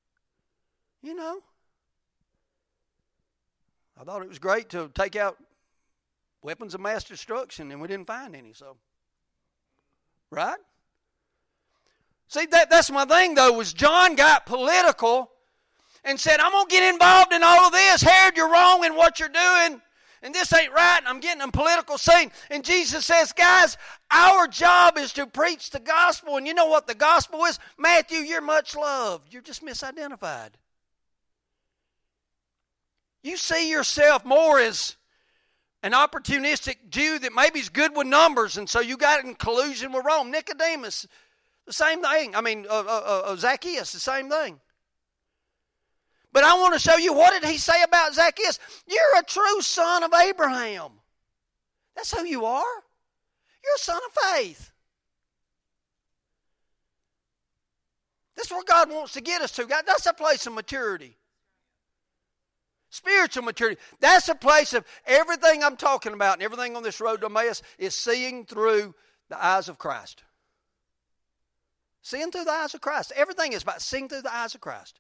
I thought it was great to take out weapons of mass destruction, and we didn't find any, so. Right? See, that's my thing, though, was John got political and said, I'm going to get involved in all of this. Herod, you're wrong in what you're doing, and this ain't right, and I'm getting a political scene. And Jesus says, guys, our job is to preach the gospel, and you know what the gospel is? Matthew, you're much loved. You're just misidentified. You see yourself more as an opportunistic Jew that maybe is good with numbers, and so you got in collusion with Rome. Nicodemus, the same thing. Zacchaeus, the same thing. But I want to show you, what did he say about Zacchaeus? You're a true son of Abraham. That's who you are. You're a son of faith. That's where God wants to get us to. God, that's a place of maturity. Spiritual maturity. That's a place of everything I'm talking about and everything on this road to Emmaus is seeing through the eyes of Christ. Seeing through the eyes of Christ. Everything is about seeing through the eyes of Christ.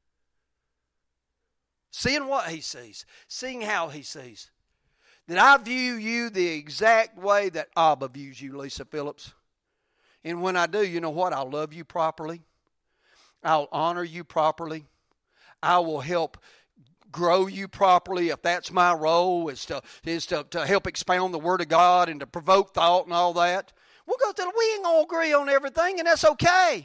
Seeing what He sees. Seeing how He sees. That I view you the exact way that Abba views you, Lisa Phillips. And when I do, you know what? I'll love you properly. I'll honor you properly. I will help grow you properly, if that's my role, is to help expound the Word of God and to provoke thought and all that. We'll go through. We ain't gonna agree on everything, and that's okay.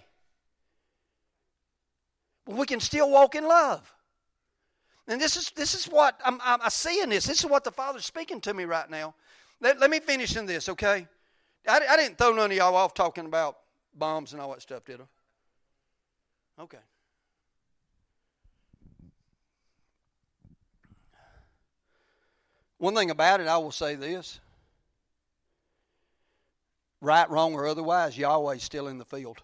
But we can still walk in love. And this is what I'm seeing this. This is what the Father's speaking to me right now. Let me finish in this, okay? I didn't throw none of y'all off talking about bombs and all that stuff, did I? Okay. One thing about it, I will say this. Right, wrong, or otherwise, Yahweh's still in the field.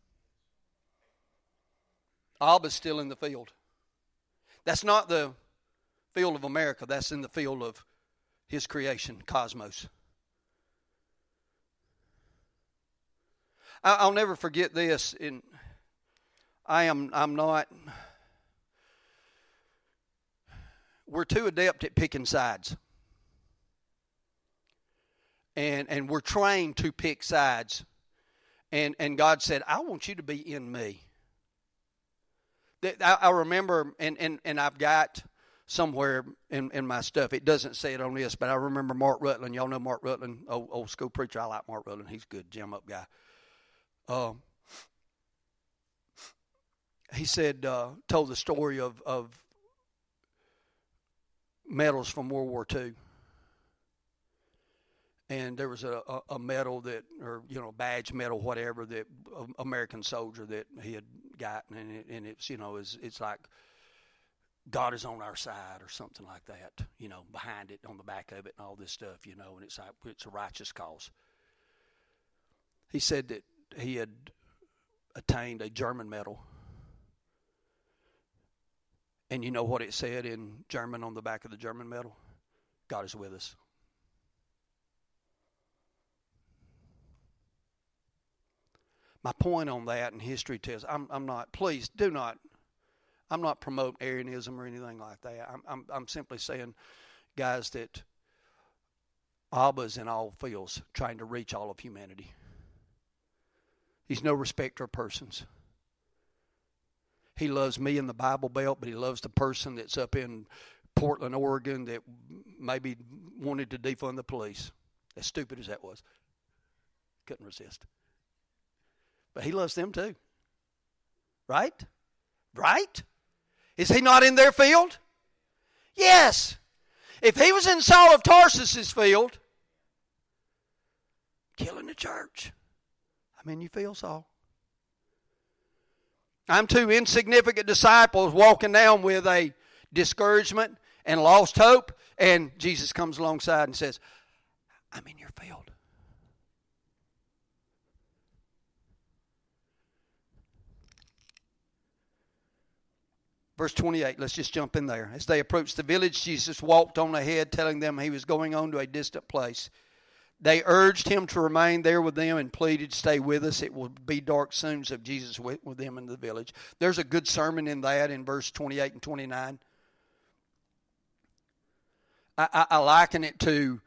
Abba's still in the field. That's not the field of America. That's in the field of His creation, cosmos. I'll never forget this. We're too adept at picking sides. And we're trained to pick sides. And God said, I want you to be in me. I remember, and I've got somewhere in my stuff, it doesn't say it on this, but I remember Mark Rutland. Y'all know Mark Rutland, old school preacher. I like Mark Rutland. He's a good jam up guy. He said, told the story of medals from World War II. And there was a medal that, or badge medal, whatever, that American soldier that he had gotten, and it's it's like God is on our side or something like that, behind it, on the back of it, and all this stuff, and it's like it's a righteous cause. He said that he had attained a German medal, and you know what it said in German on the back of the German medal? God is with us. My point on that, and history tells, I'm not promoting Arianism or anything like that. I'm simply saying, guys, that Abba's in all fields trying to reach all of humanity. He's no respecter of persons. He loves me in the Bible Belt, but he loves the person that's up in Portland, Oregon, that maybe wanted to defund the police. As stupid as that was. Couldn't resist. But he loves them too. Right? Right? Is he not in their field? Yes. If he was in Saul of Tarsus's field, Killing the church. I mean, you feel so. I'm two insignificant disciples walking down with a discouragement and lost hope, and Jesus comes alongside and says, I'm in your field. Verse 28, let's just jump in there. As they approached the village, Jesus walked on ahead, telling them he was going on to a distant place. They urged him to remain there with them and pleaded, stay with us. It will be dark soon. So Jesus went with them into the village. There's a good sermon in that in verse 28 and 29. I liken it to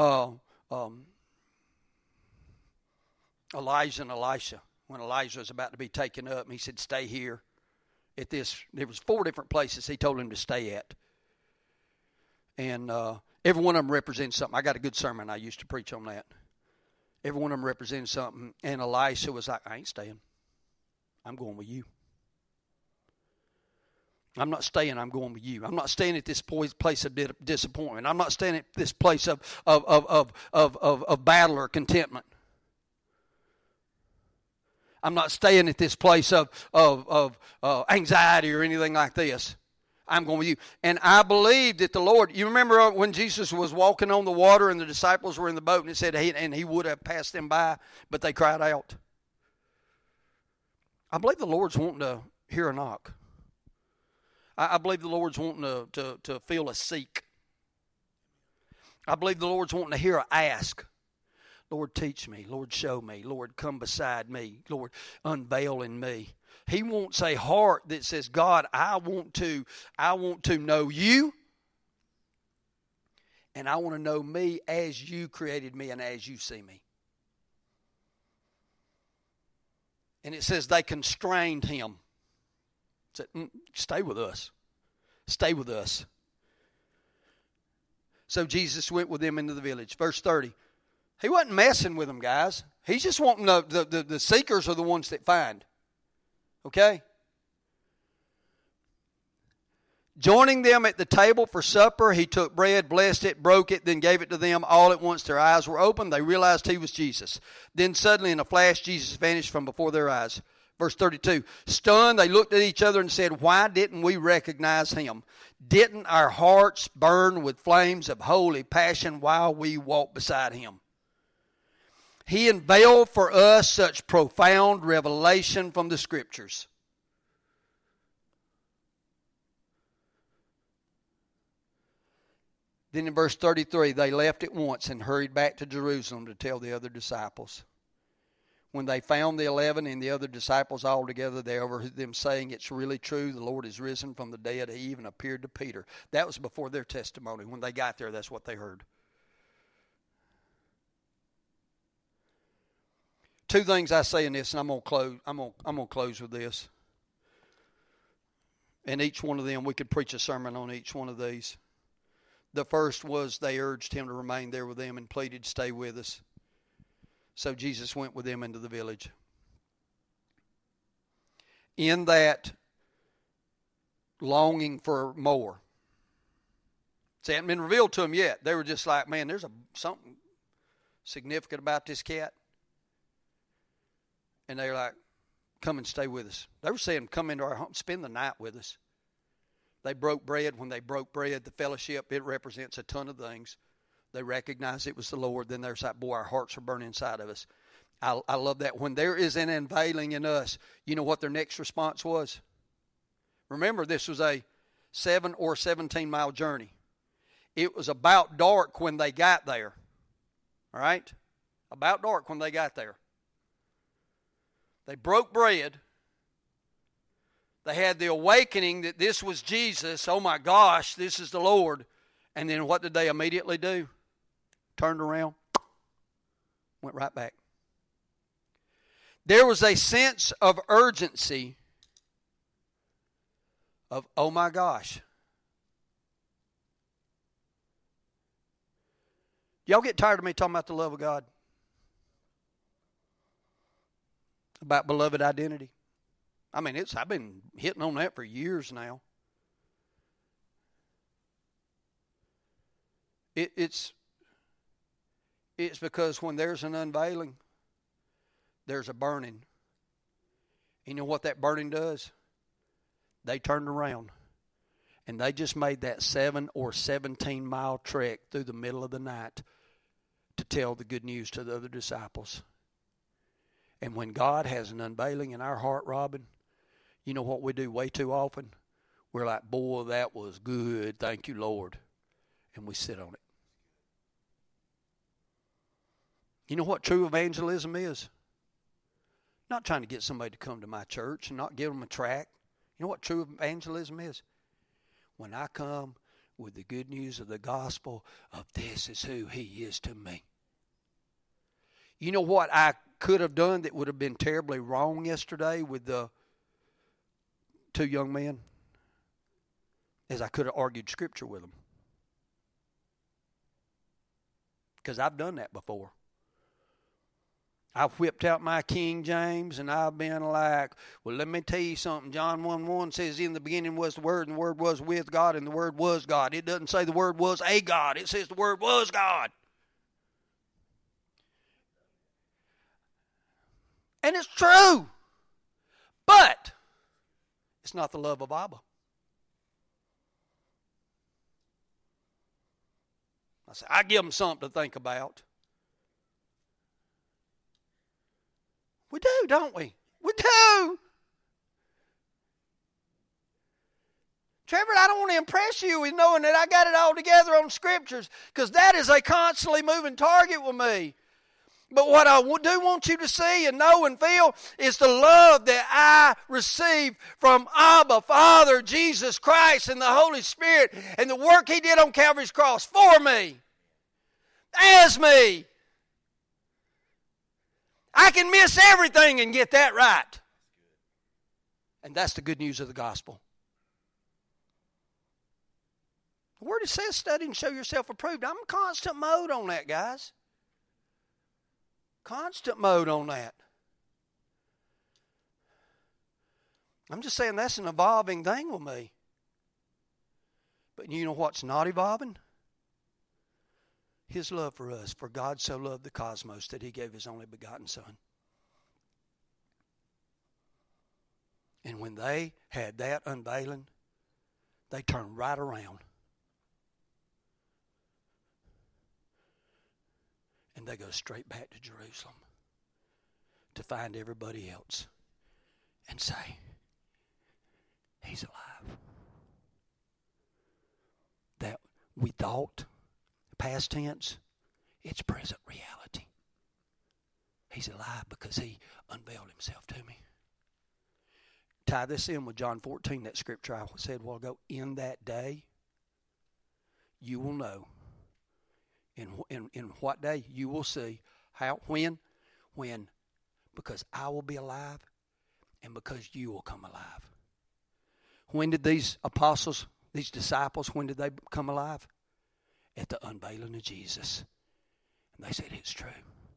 Elijah and Elisha. When Elijah was about to be taken up, and he said, stay here. At this, there was 4 different places he told him to stay at. And every one of them represents something. I got a good sermon I used to preach on that. Every one of them represents something. And Elisha was like, I ain't staying. I'm going with you. I'm not staying, I'm going with you. I'm not staying at this place of disappointment. I'm not staying at this place of battle or contentment. I'm not staying at this place of anxiety or anything like this. I'm going with you. And I believe that the Lord, you remember when Jesus was walking on the water and the disciples were in the boat and it said, and he would have passed them by, but they cried out. I believe the Lord's wanting to hear a knock. I believe the Lord's wanting to feel a seek. I believe the Lord's wanting to hear an ask. Lord, teach me. Lord, show me. Lord, come beside me. Lord, unveil in me. He wants a heart that says, God, I want to know you, and I want to know me as you created me and as you see me. And it says they constrained him. Said, stay with us. Stay with us. So Jesus went with them into the village. Verse 30. He wasn't messing with them, guys. He's just wanting the seekers are the ones that find. Okay? Joining them at the table for supper, he took bread, blessed it, broke it, then gave it to them. All at once their eyes were opened. They realized he was Jesus. Then suddenly in a flash, Jesus vanished from before their eyes. Verse 32, stunned, they looked at each other and said, why didn't we recognize him? Didn't our hearts burn with flames of holy passion while we walked beside him? He unveiled for us such profound revelation from the Scriptures. Then in verse 33, they left at once and hurried back to Jerusalem to tell the other disciples. When they found the 11 and the other disciples all together, they overheard them saying, it's really true, the Lord is risen from the dead. He even appeared to Peter. That was before their testimony. When they got there, that's what they heard. 2 things I say in this, and I'm gonna close. I'm gonna close with this. And each one of them, we could preach a sermon on each one of these. The first was they urged him to remain there with them and pleaded, stay with us. So Jesus went with them into the village. In that longing for more. It hadn't been revealed to them yet. They were just like, man, there's something significant about this cat. And they were like, come and stay with us. They were saying, come into our home, spend the night with us. They broke bread. When they broke bread, the fellowship, it represents a ton of things. They recognized it was the Lord. Then there's like, boy, our hearts are burning inside of us. I love that. When there is an unveiling in us, you know what their next response was? Remember, this was a 7 or 17-mile journey. It was about dark when they got there. All right? About dark when they got there. They broke bread. They had the awakening that this was Jesus. Oh my gosh, this is the Lord. And then what did they immediately do? Turned around, went right back. There was a sense of urgency of, oh my gosh. Y'all get tired of me talking about the love of God? About beloved identity? I mean, I've been hitting on that for years now. It's It's because when there's an unveiling, there's a burning. You know what that burning does? They turned around and they just made that 7 or 17-mile trek through the middle of the night to tell the good news to the other disciples. And when God has an unveiling in our heart, Robin, you know what we do way too often? We're like, boy, that was good. Thank you, Lord. And we sit on it. You know what true evangelism is? Not trying to get somebody to come to my church and not give them a tract. You know what true evangelism is? When I come with the good news of the gospel of this is who he is to me. You know what I could have done that would have been terribly wrong yesterday with the 2 young men? Is I could have argued scripture with them. Because I've done that before. I've whipped out my King James and I've been like, well, let me tell you something. John 1:1 says, in the beginning was the Word, and the Word was with God, and the Word was God. It doesn't say the Word was a God. It says the Word was God. And it's true. But it's not the love of Abba. I say, I give them something to think about. We do, don't we? We do. Trevor, I don't want to impress you with knowing that I got it all together on Scriptures, because that is a constantly moving target with me. But what I do want you to see and know and feel is the love that I receive from Abba, Father, Jesus Christ, and the Holy Spirit, and the work He did on Calvary's cross for me, as me. I can miss everything and get that right. And that's the good news of the gospel. The Word says, study and show yourself approved. I'm in constant mode on that, guys. Constant mode on that. I'm just saying that's an evolving thing with me. But you know what's not evolving? His love for us. For God so loved the cosmos that He gave His only begotten Son. And when they had that unveiling, they turned right around. And they go straight back to Jerusalem to find everybody else and say, He's alive. That we thought, past tense, it's present reality. He's alive because He unveiled Himself to me. Tie this in with John 14, that scripture I said a while ago. In that day, you will know. In what day? You will see. How? When? When? Because I will be alive and because you will come alive. When did these apostles, these disciples, when did they come alive? At the unveiling of Jesus. And they said, it's true.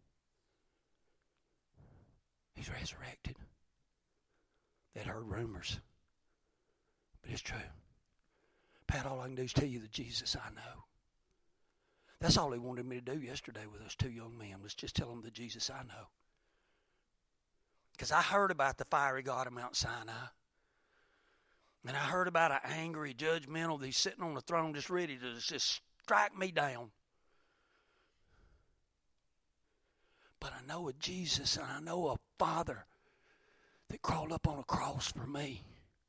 He's resurrected. They'd heard rumors. But it's true. Pat, all I can do is tell you the Jesus I know. That's all He wanted me to do yesterday with those 2 young men, was just tell them the Jesus I know. Because I heard about the fiery God of Mount Sinai. And I heard about an angry, judgmental, He's sitting on the throne just ready to just strike me down. But I know a Jesus and I know a Father that crawled up on a cross for me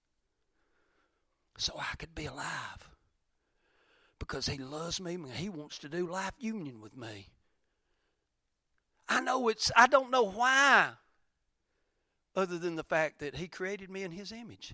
so I could be alive. Because He loves me and He wants to do life union with me. I don't know why, other than the fact that He created me in His image.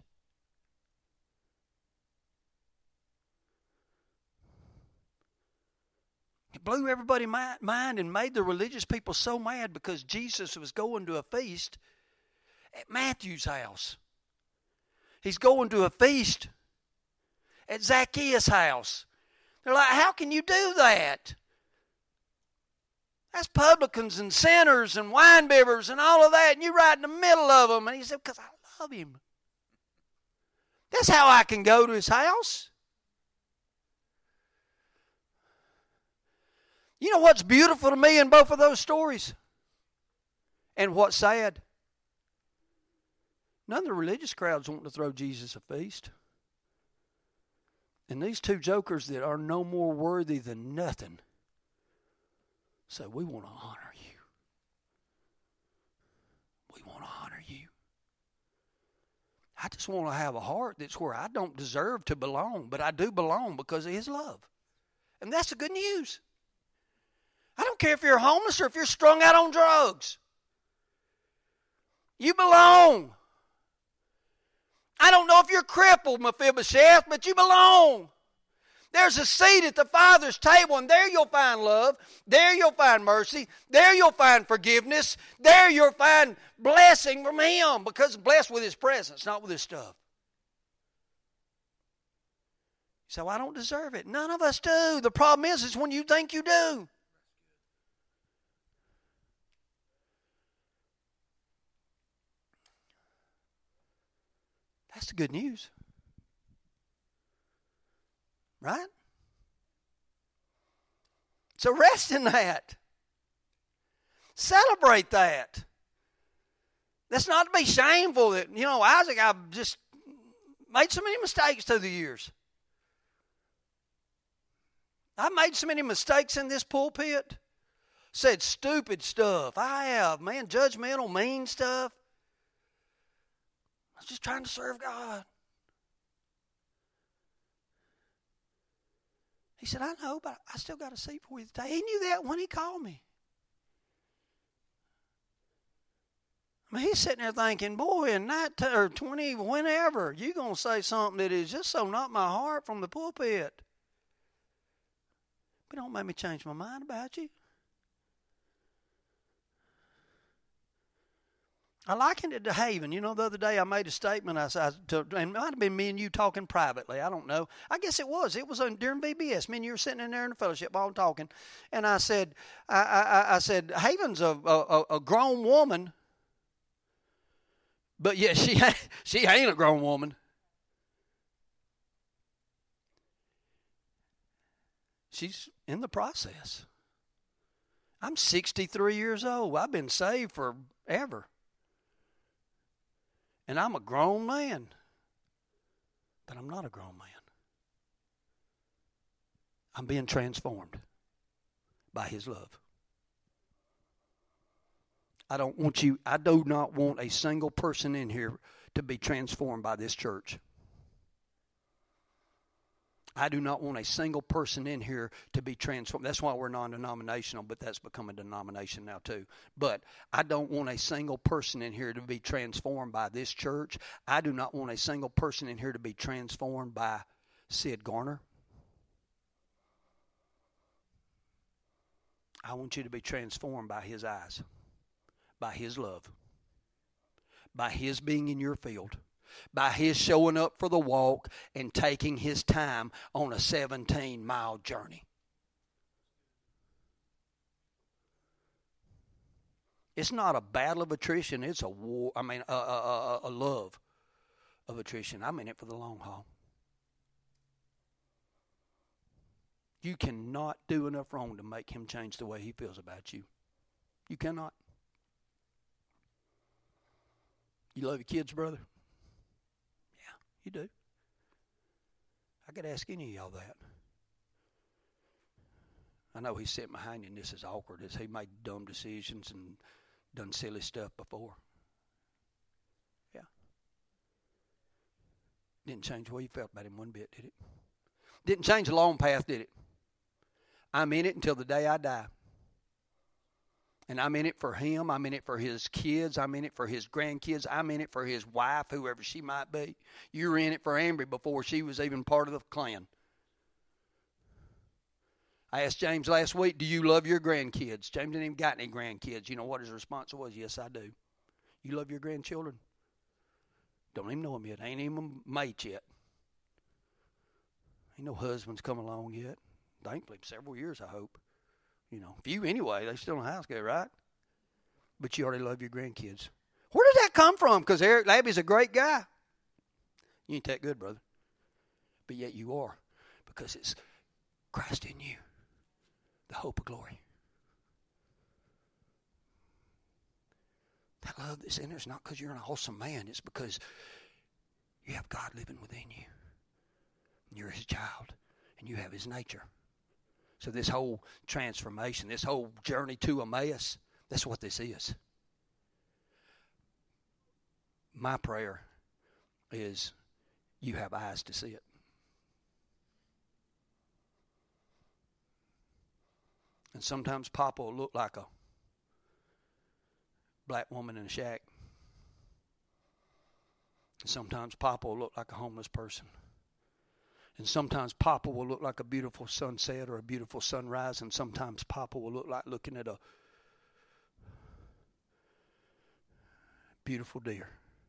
It blew everybody's mind and made the religious people so mad because Jesus was going to a feast at Matthew's house. He's going to a feast at Zacchaeus' house. They're like, how can you do that? That's publicans and sinners and wine bibbers and all of that, and you're right in the middle of them. And He said, because I love Him. That's how I can go to His house. You know what's beautiful to me in both of those stories? And what's sad? None of the religious crowds want to throw Jesus a feast. And these two jokers that are no more worthy than nothing say, we want to honor you. We want to honor you. I just want to have a heart that's where I don't deserve to belong, but I do belong because of His love. And that's the good news. I don't care if you're homeless or if you're strung out on drugs. You belong. I don't know if you're crippled, Mephibosheth, but you belong. There's a seat at the Father's table, and there you'll find love. There you'll find mercy. There you'll find forgiveness. There you'll find blessing from Him, because blessed with His presence, not with His stuff. So I don't deserve it. None of us do. The problem is when you think you do. That's the good news. Right? So rest in that. Celebrate that. That's not to be shameful that, Isaac, I've just made so many mistakes through the years. I've made so many mistakes in this pulpit. Said stupid stuff. I have, judgmental, mean stuff. I was just trying to serve God. He said, I know, but I still got a seat for you today. He knew that when He called me. He's sitting there thinking, boy, in 19 or 20, whenever, you're going to say something that is just so not my heart from the pulpit. But don't make me change my mind about you. I likened it to Haven. The other day I made a statement. And it might have been me and you talking privately. I don't know. I guess it was. It was during VBS. Me and you were sitting in there in the fellowship all talking. And I said, I said, Haven's a grown woman, but yet she ain't a grown woman. She's in the process. I'm 63 years old. I've been saved forever. And I'm a grown man. But I'm not a grown man. I'm being transformed by His love. I do not want a single person in here to be transformed by this church. I do not want a single person in here to be transformed. That's why we're non-denominational, but that's become a denomination now too. But I don't want a single person in here to be transformed by this church. I do not want a single person in here to be transformed by Sid Garner. I want you to be transformed by His eyes, by His love, by His being in your field, by His showing up for the walk and taking His time on a 17-mile journey. It's not a battle of attrition. It's a war. A love of attrition. I'm in it for the long haul. You cannot do enough wrong to make Him change the way He feels about you. You cannot. You love your kids, brother? You do. I could ask any of y'all that. I know he's sitting behind you and this is awkward as he made dumb decisions and done silly stuff before. Yeah. Didn't change the way you felt about him one bit, did it? Didn't change the long path, did it? I'm in it until the day I die. And I'm in it for him. I'm in it for his kids. I'm in it for his grandkids. I'm in it for his wife, whoever she might be. You were in it for Ambry before she was even part of the clan. I asked James last week, do you love your grandkids? James didn't even got any grandkids. You know what his response was? Yes, I do. You love your grandchildren? Don't even know them yet. Ain't even mates yet. Ain't no husbands come along yet. Thankfully, several years, I hope. You know, few anyway. They're still in high school, right? But you already love your grandkids. Where did that come from? Because Eric Labby's a great guy. You ain't that good, brother. But yet you are. Because it's Christ in you. the hope of glory. That love that's in there is not because you're an awesome man. It's because you have God living within you. And you're his child. And you have his nature. So this whole transformation, this whole journey to Emmaus, that's what this is. My prayer is you have eyes to see it. And sometimes Papa will look like a black woman in a shack. And sometimes Papa will look like a homeless person. And sometimes Papa will look like a beautiful sunset or a beautiful sunrise. And sometimes Papa will look like looking at a beautiful deer.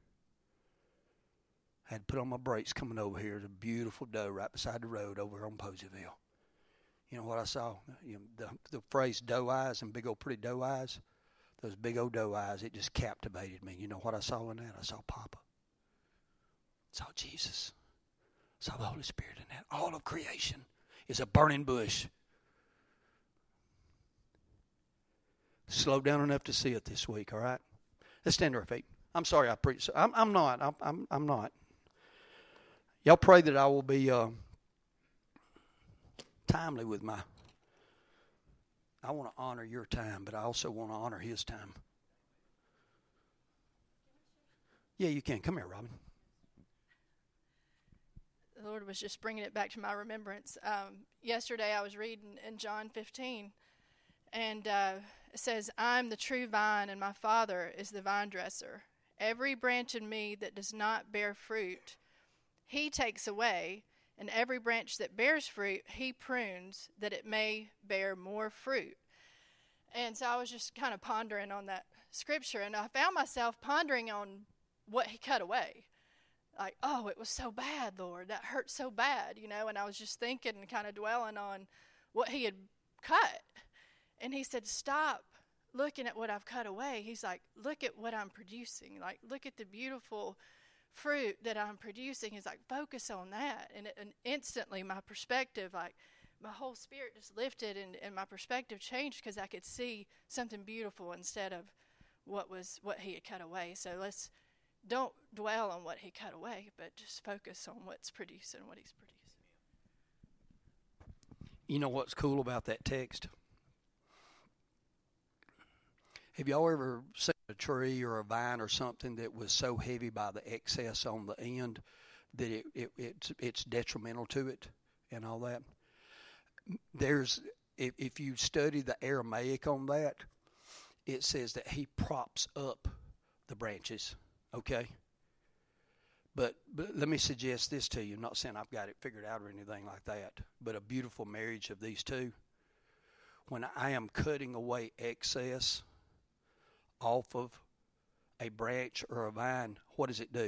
I had to put on my brakes coming over here. There's a beautiful doe right beside the road over on Poseyville. You know what I saw? The phrase doe eyes and big old pretty doe eyes. Those big old doe eyes, it just captivated me. You know what I saw in that? I saw Papa. I saw Jesus. I saw the Holy Spirit in that. All of creation is a burning bush. Slow down enough to see it this week, all right? Let's stand to our feet. I'm sorry I preached. I'm not. I'm not. Y'all pray that I will be timely with my... I want to honor your time, but I also want to honor his time. Yeah, you can. Come here, Robin. The Lord was just bringing it back to my remembrance. Yesterday I was reading in John 15, and it says, I'm the true vine, and my Father is the vine dresser. Every branch in me that does not bear fruit, he takes away, and every branch that bears fruit, he prunes, that it may bear more fruit. And so I was just kind of pondering on that scripture, and I found myself pondering on what he cut away. Like, oh, it was so bad, Lord. That hurt so bad, you know. And I was just thinking and kind of dwelling on what he had cut. And he said, stop looking at what I've cut away. He's like, look at what I'm producing. Like, look at the beautiful fruit that I'm producing. He's like, focus on that. And instantly my perspective, like, my whole spirit just lifted and my perspective changed because I could see something beautiful instead of what he had cut away. So don't dwell on what he cut away, but just focus on what's producing what he's producing. You know what's cool about that text? Have y'all ever seen a tree or a vine or something that was so heavy by the excess on the end that it's detrimental to it and all that? If you study the Aramaic on that, it says that he props up the branches. Okay? But let me suggest this to you. I'm not saying I've got it figured out or anything like that, but a beautiful marriage of these two. When I am cutting away excess off of a branch or a vine, what does it do?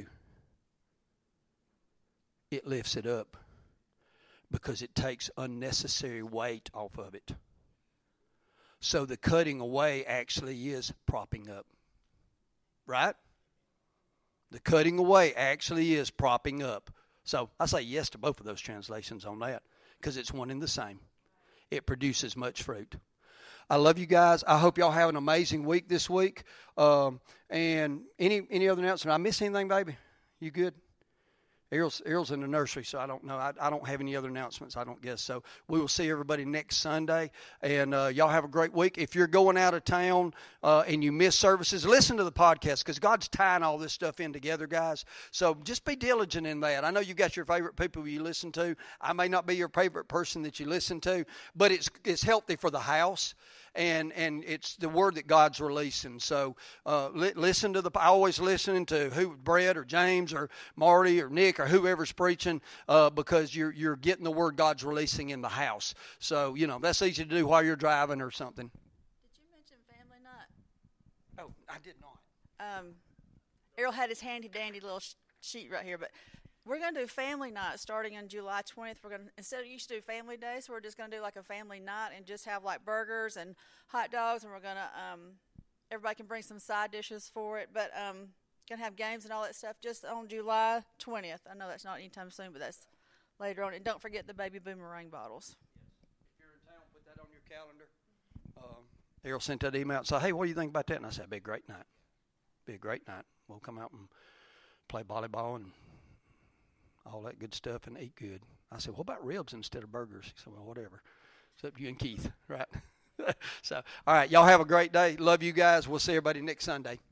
It lifts it up because it takes unnecessary weight off of it. So the cutting away actually is propping up. Right? The cutting away actually is propping up. So I say yes to both of those translations on that because it's one and the same. It produces much fruit. I love you guys. I hope y'all have an amazing week this week. And any other announcement? I miss anything, baby? You good? Errol's in the nursery, so I don't know. I don't have any other announcements, I don't guess. So we will see everybody next Sunday. And y'all have a great week. If you're going out of town and you miss services, listen to the podcast because God's tying all this stuff in together, guys. So just be diligent in that. I know you got your favorite people you listen to. I may not be your favorite person that you listen to, but it's healthy for the house. And it's the word that God's releasing. So listen to I always listen to Brett or James or Marty or Nick or whoever's preaching because you're getting the word God's releasing in the house. So, that's easy to do while you're driving or something. Did you mention family night? Oh, I did not. Errol had his handy-dandy little sheet right here, but we're going to do family night starting on July 20th. We're going to, instead of used to do family days, we're just going to do like a family night and just have like burgers and hot dogs, and we're going to, everybody can bring some side dishes for it, but going to have games and all that stuff just on July 20th. I know that's not anytime soon, but that's later on. And don't forget the baby boomerang bottles. Yes. If you're in town, put that on your calendar. Errol sent that email and said, hey, what do you think about that? And I said, it'd be a great night. Be a great night. We'll come out and play volleyball and all that good stuff and eat good. I said, what about ribs instead of burgers? He said, well, whatever. It's up to you and Keith, right? So, all right, y'all have a great day. Love you guys. We'll see everybody next Sunday.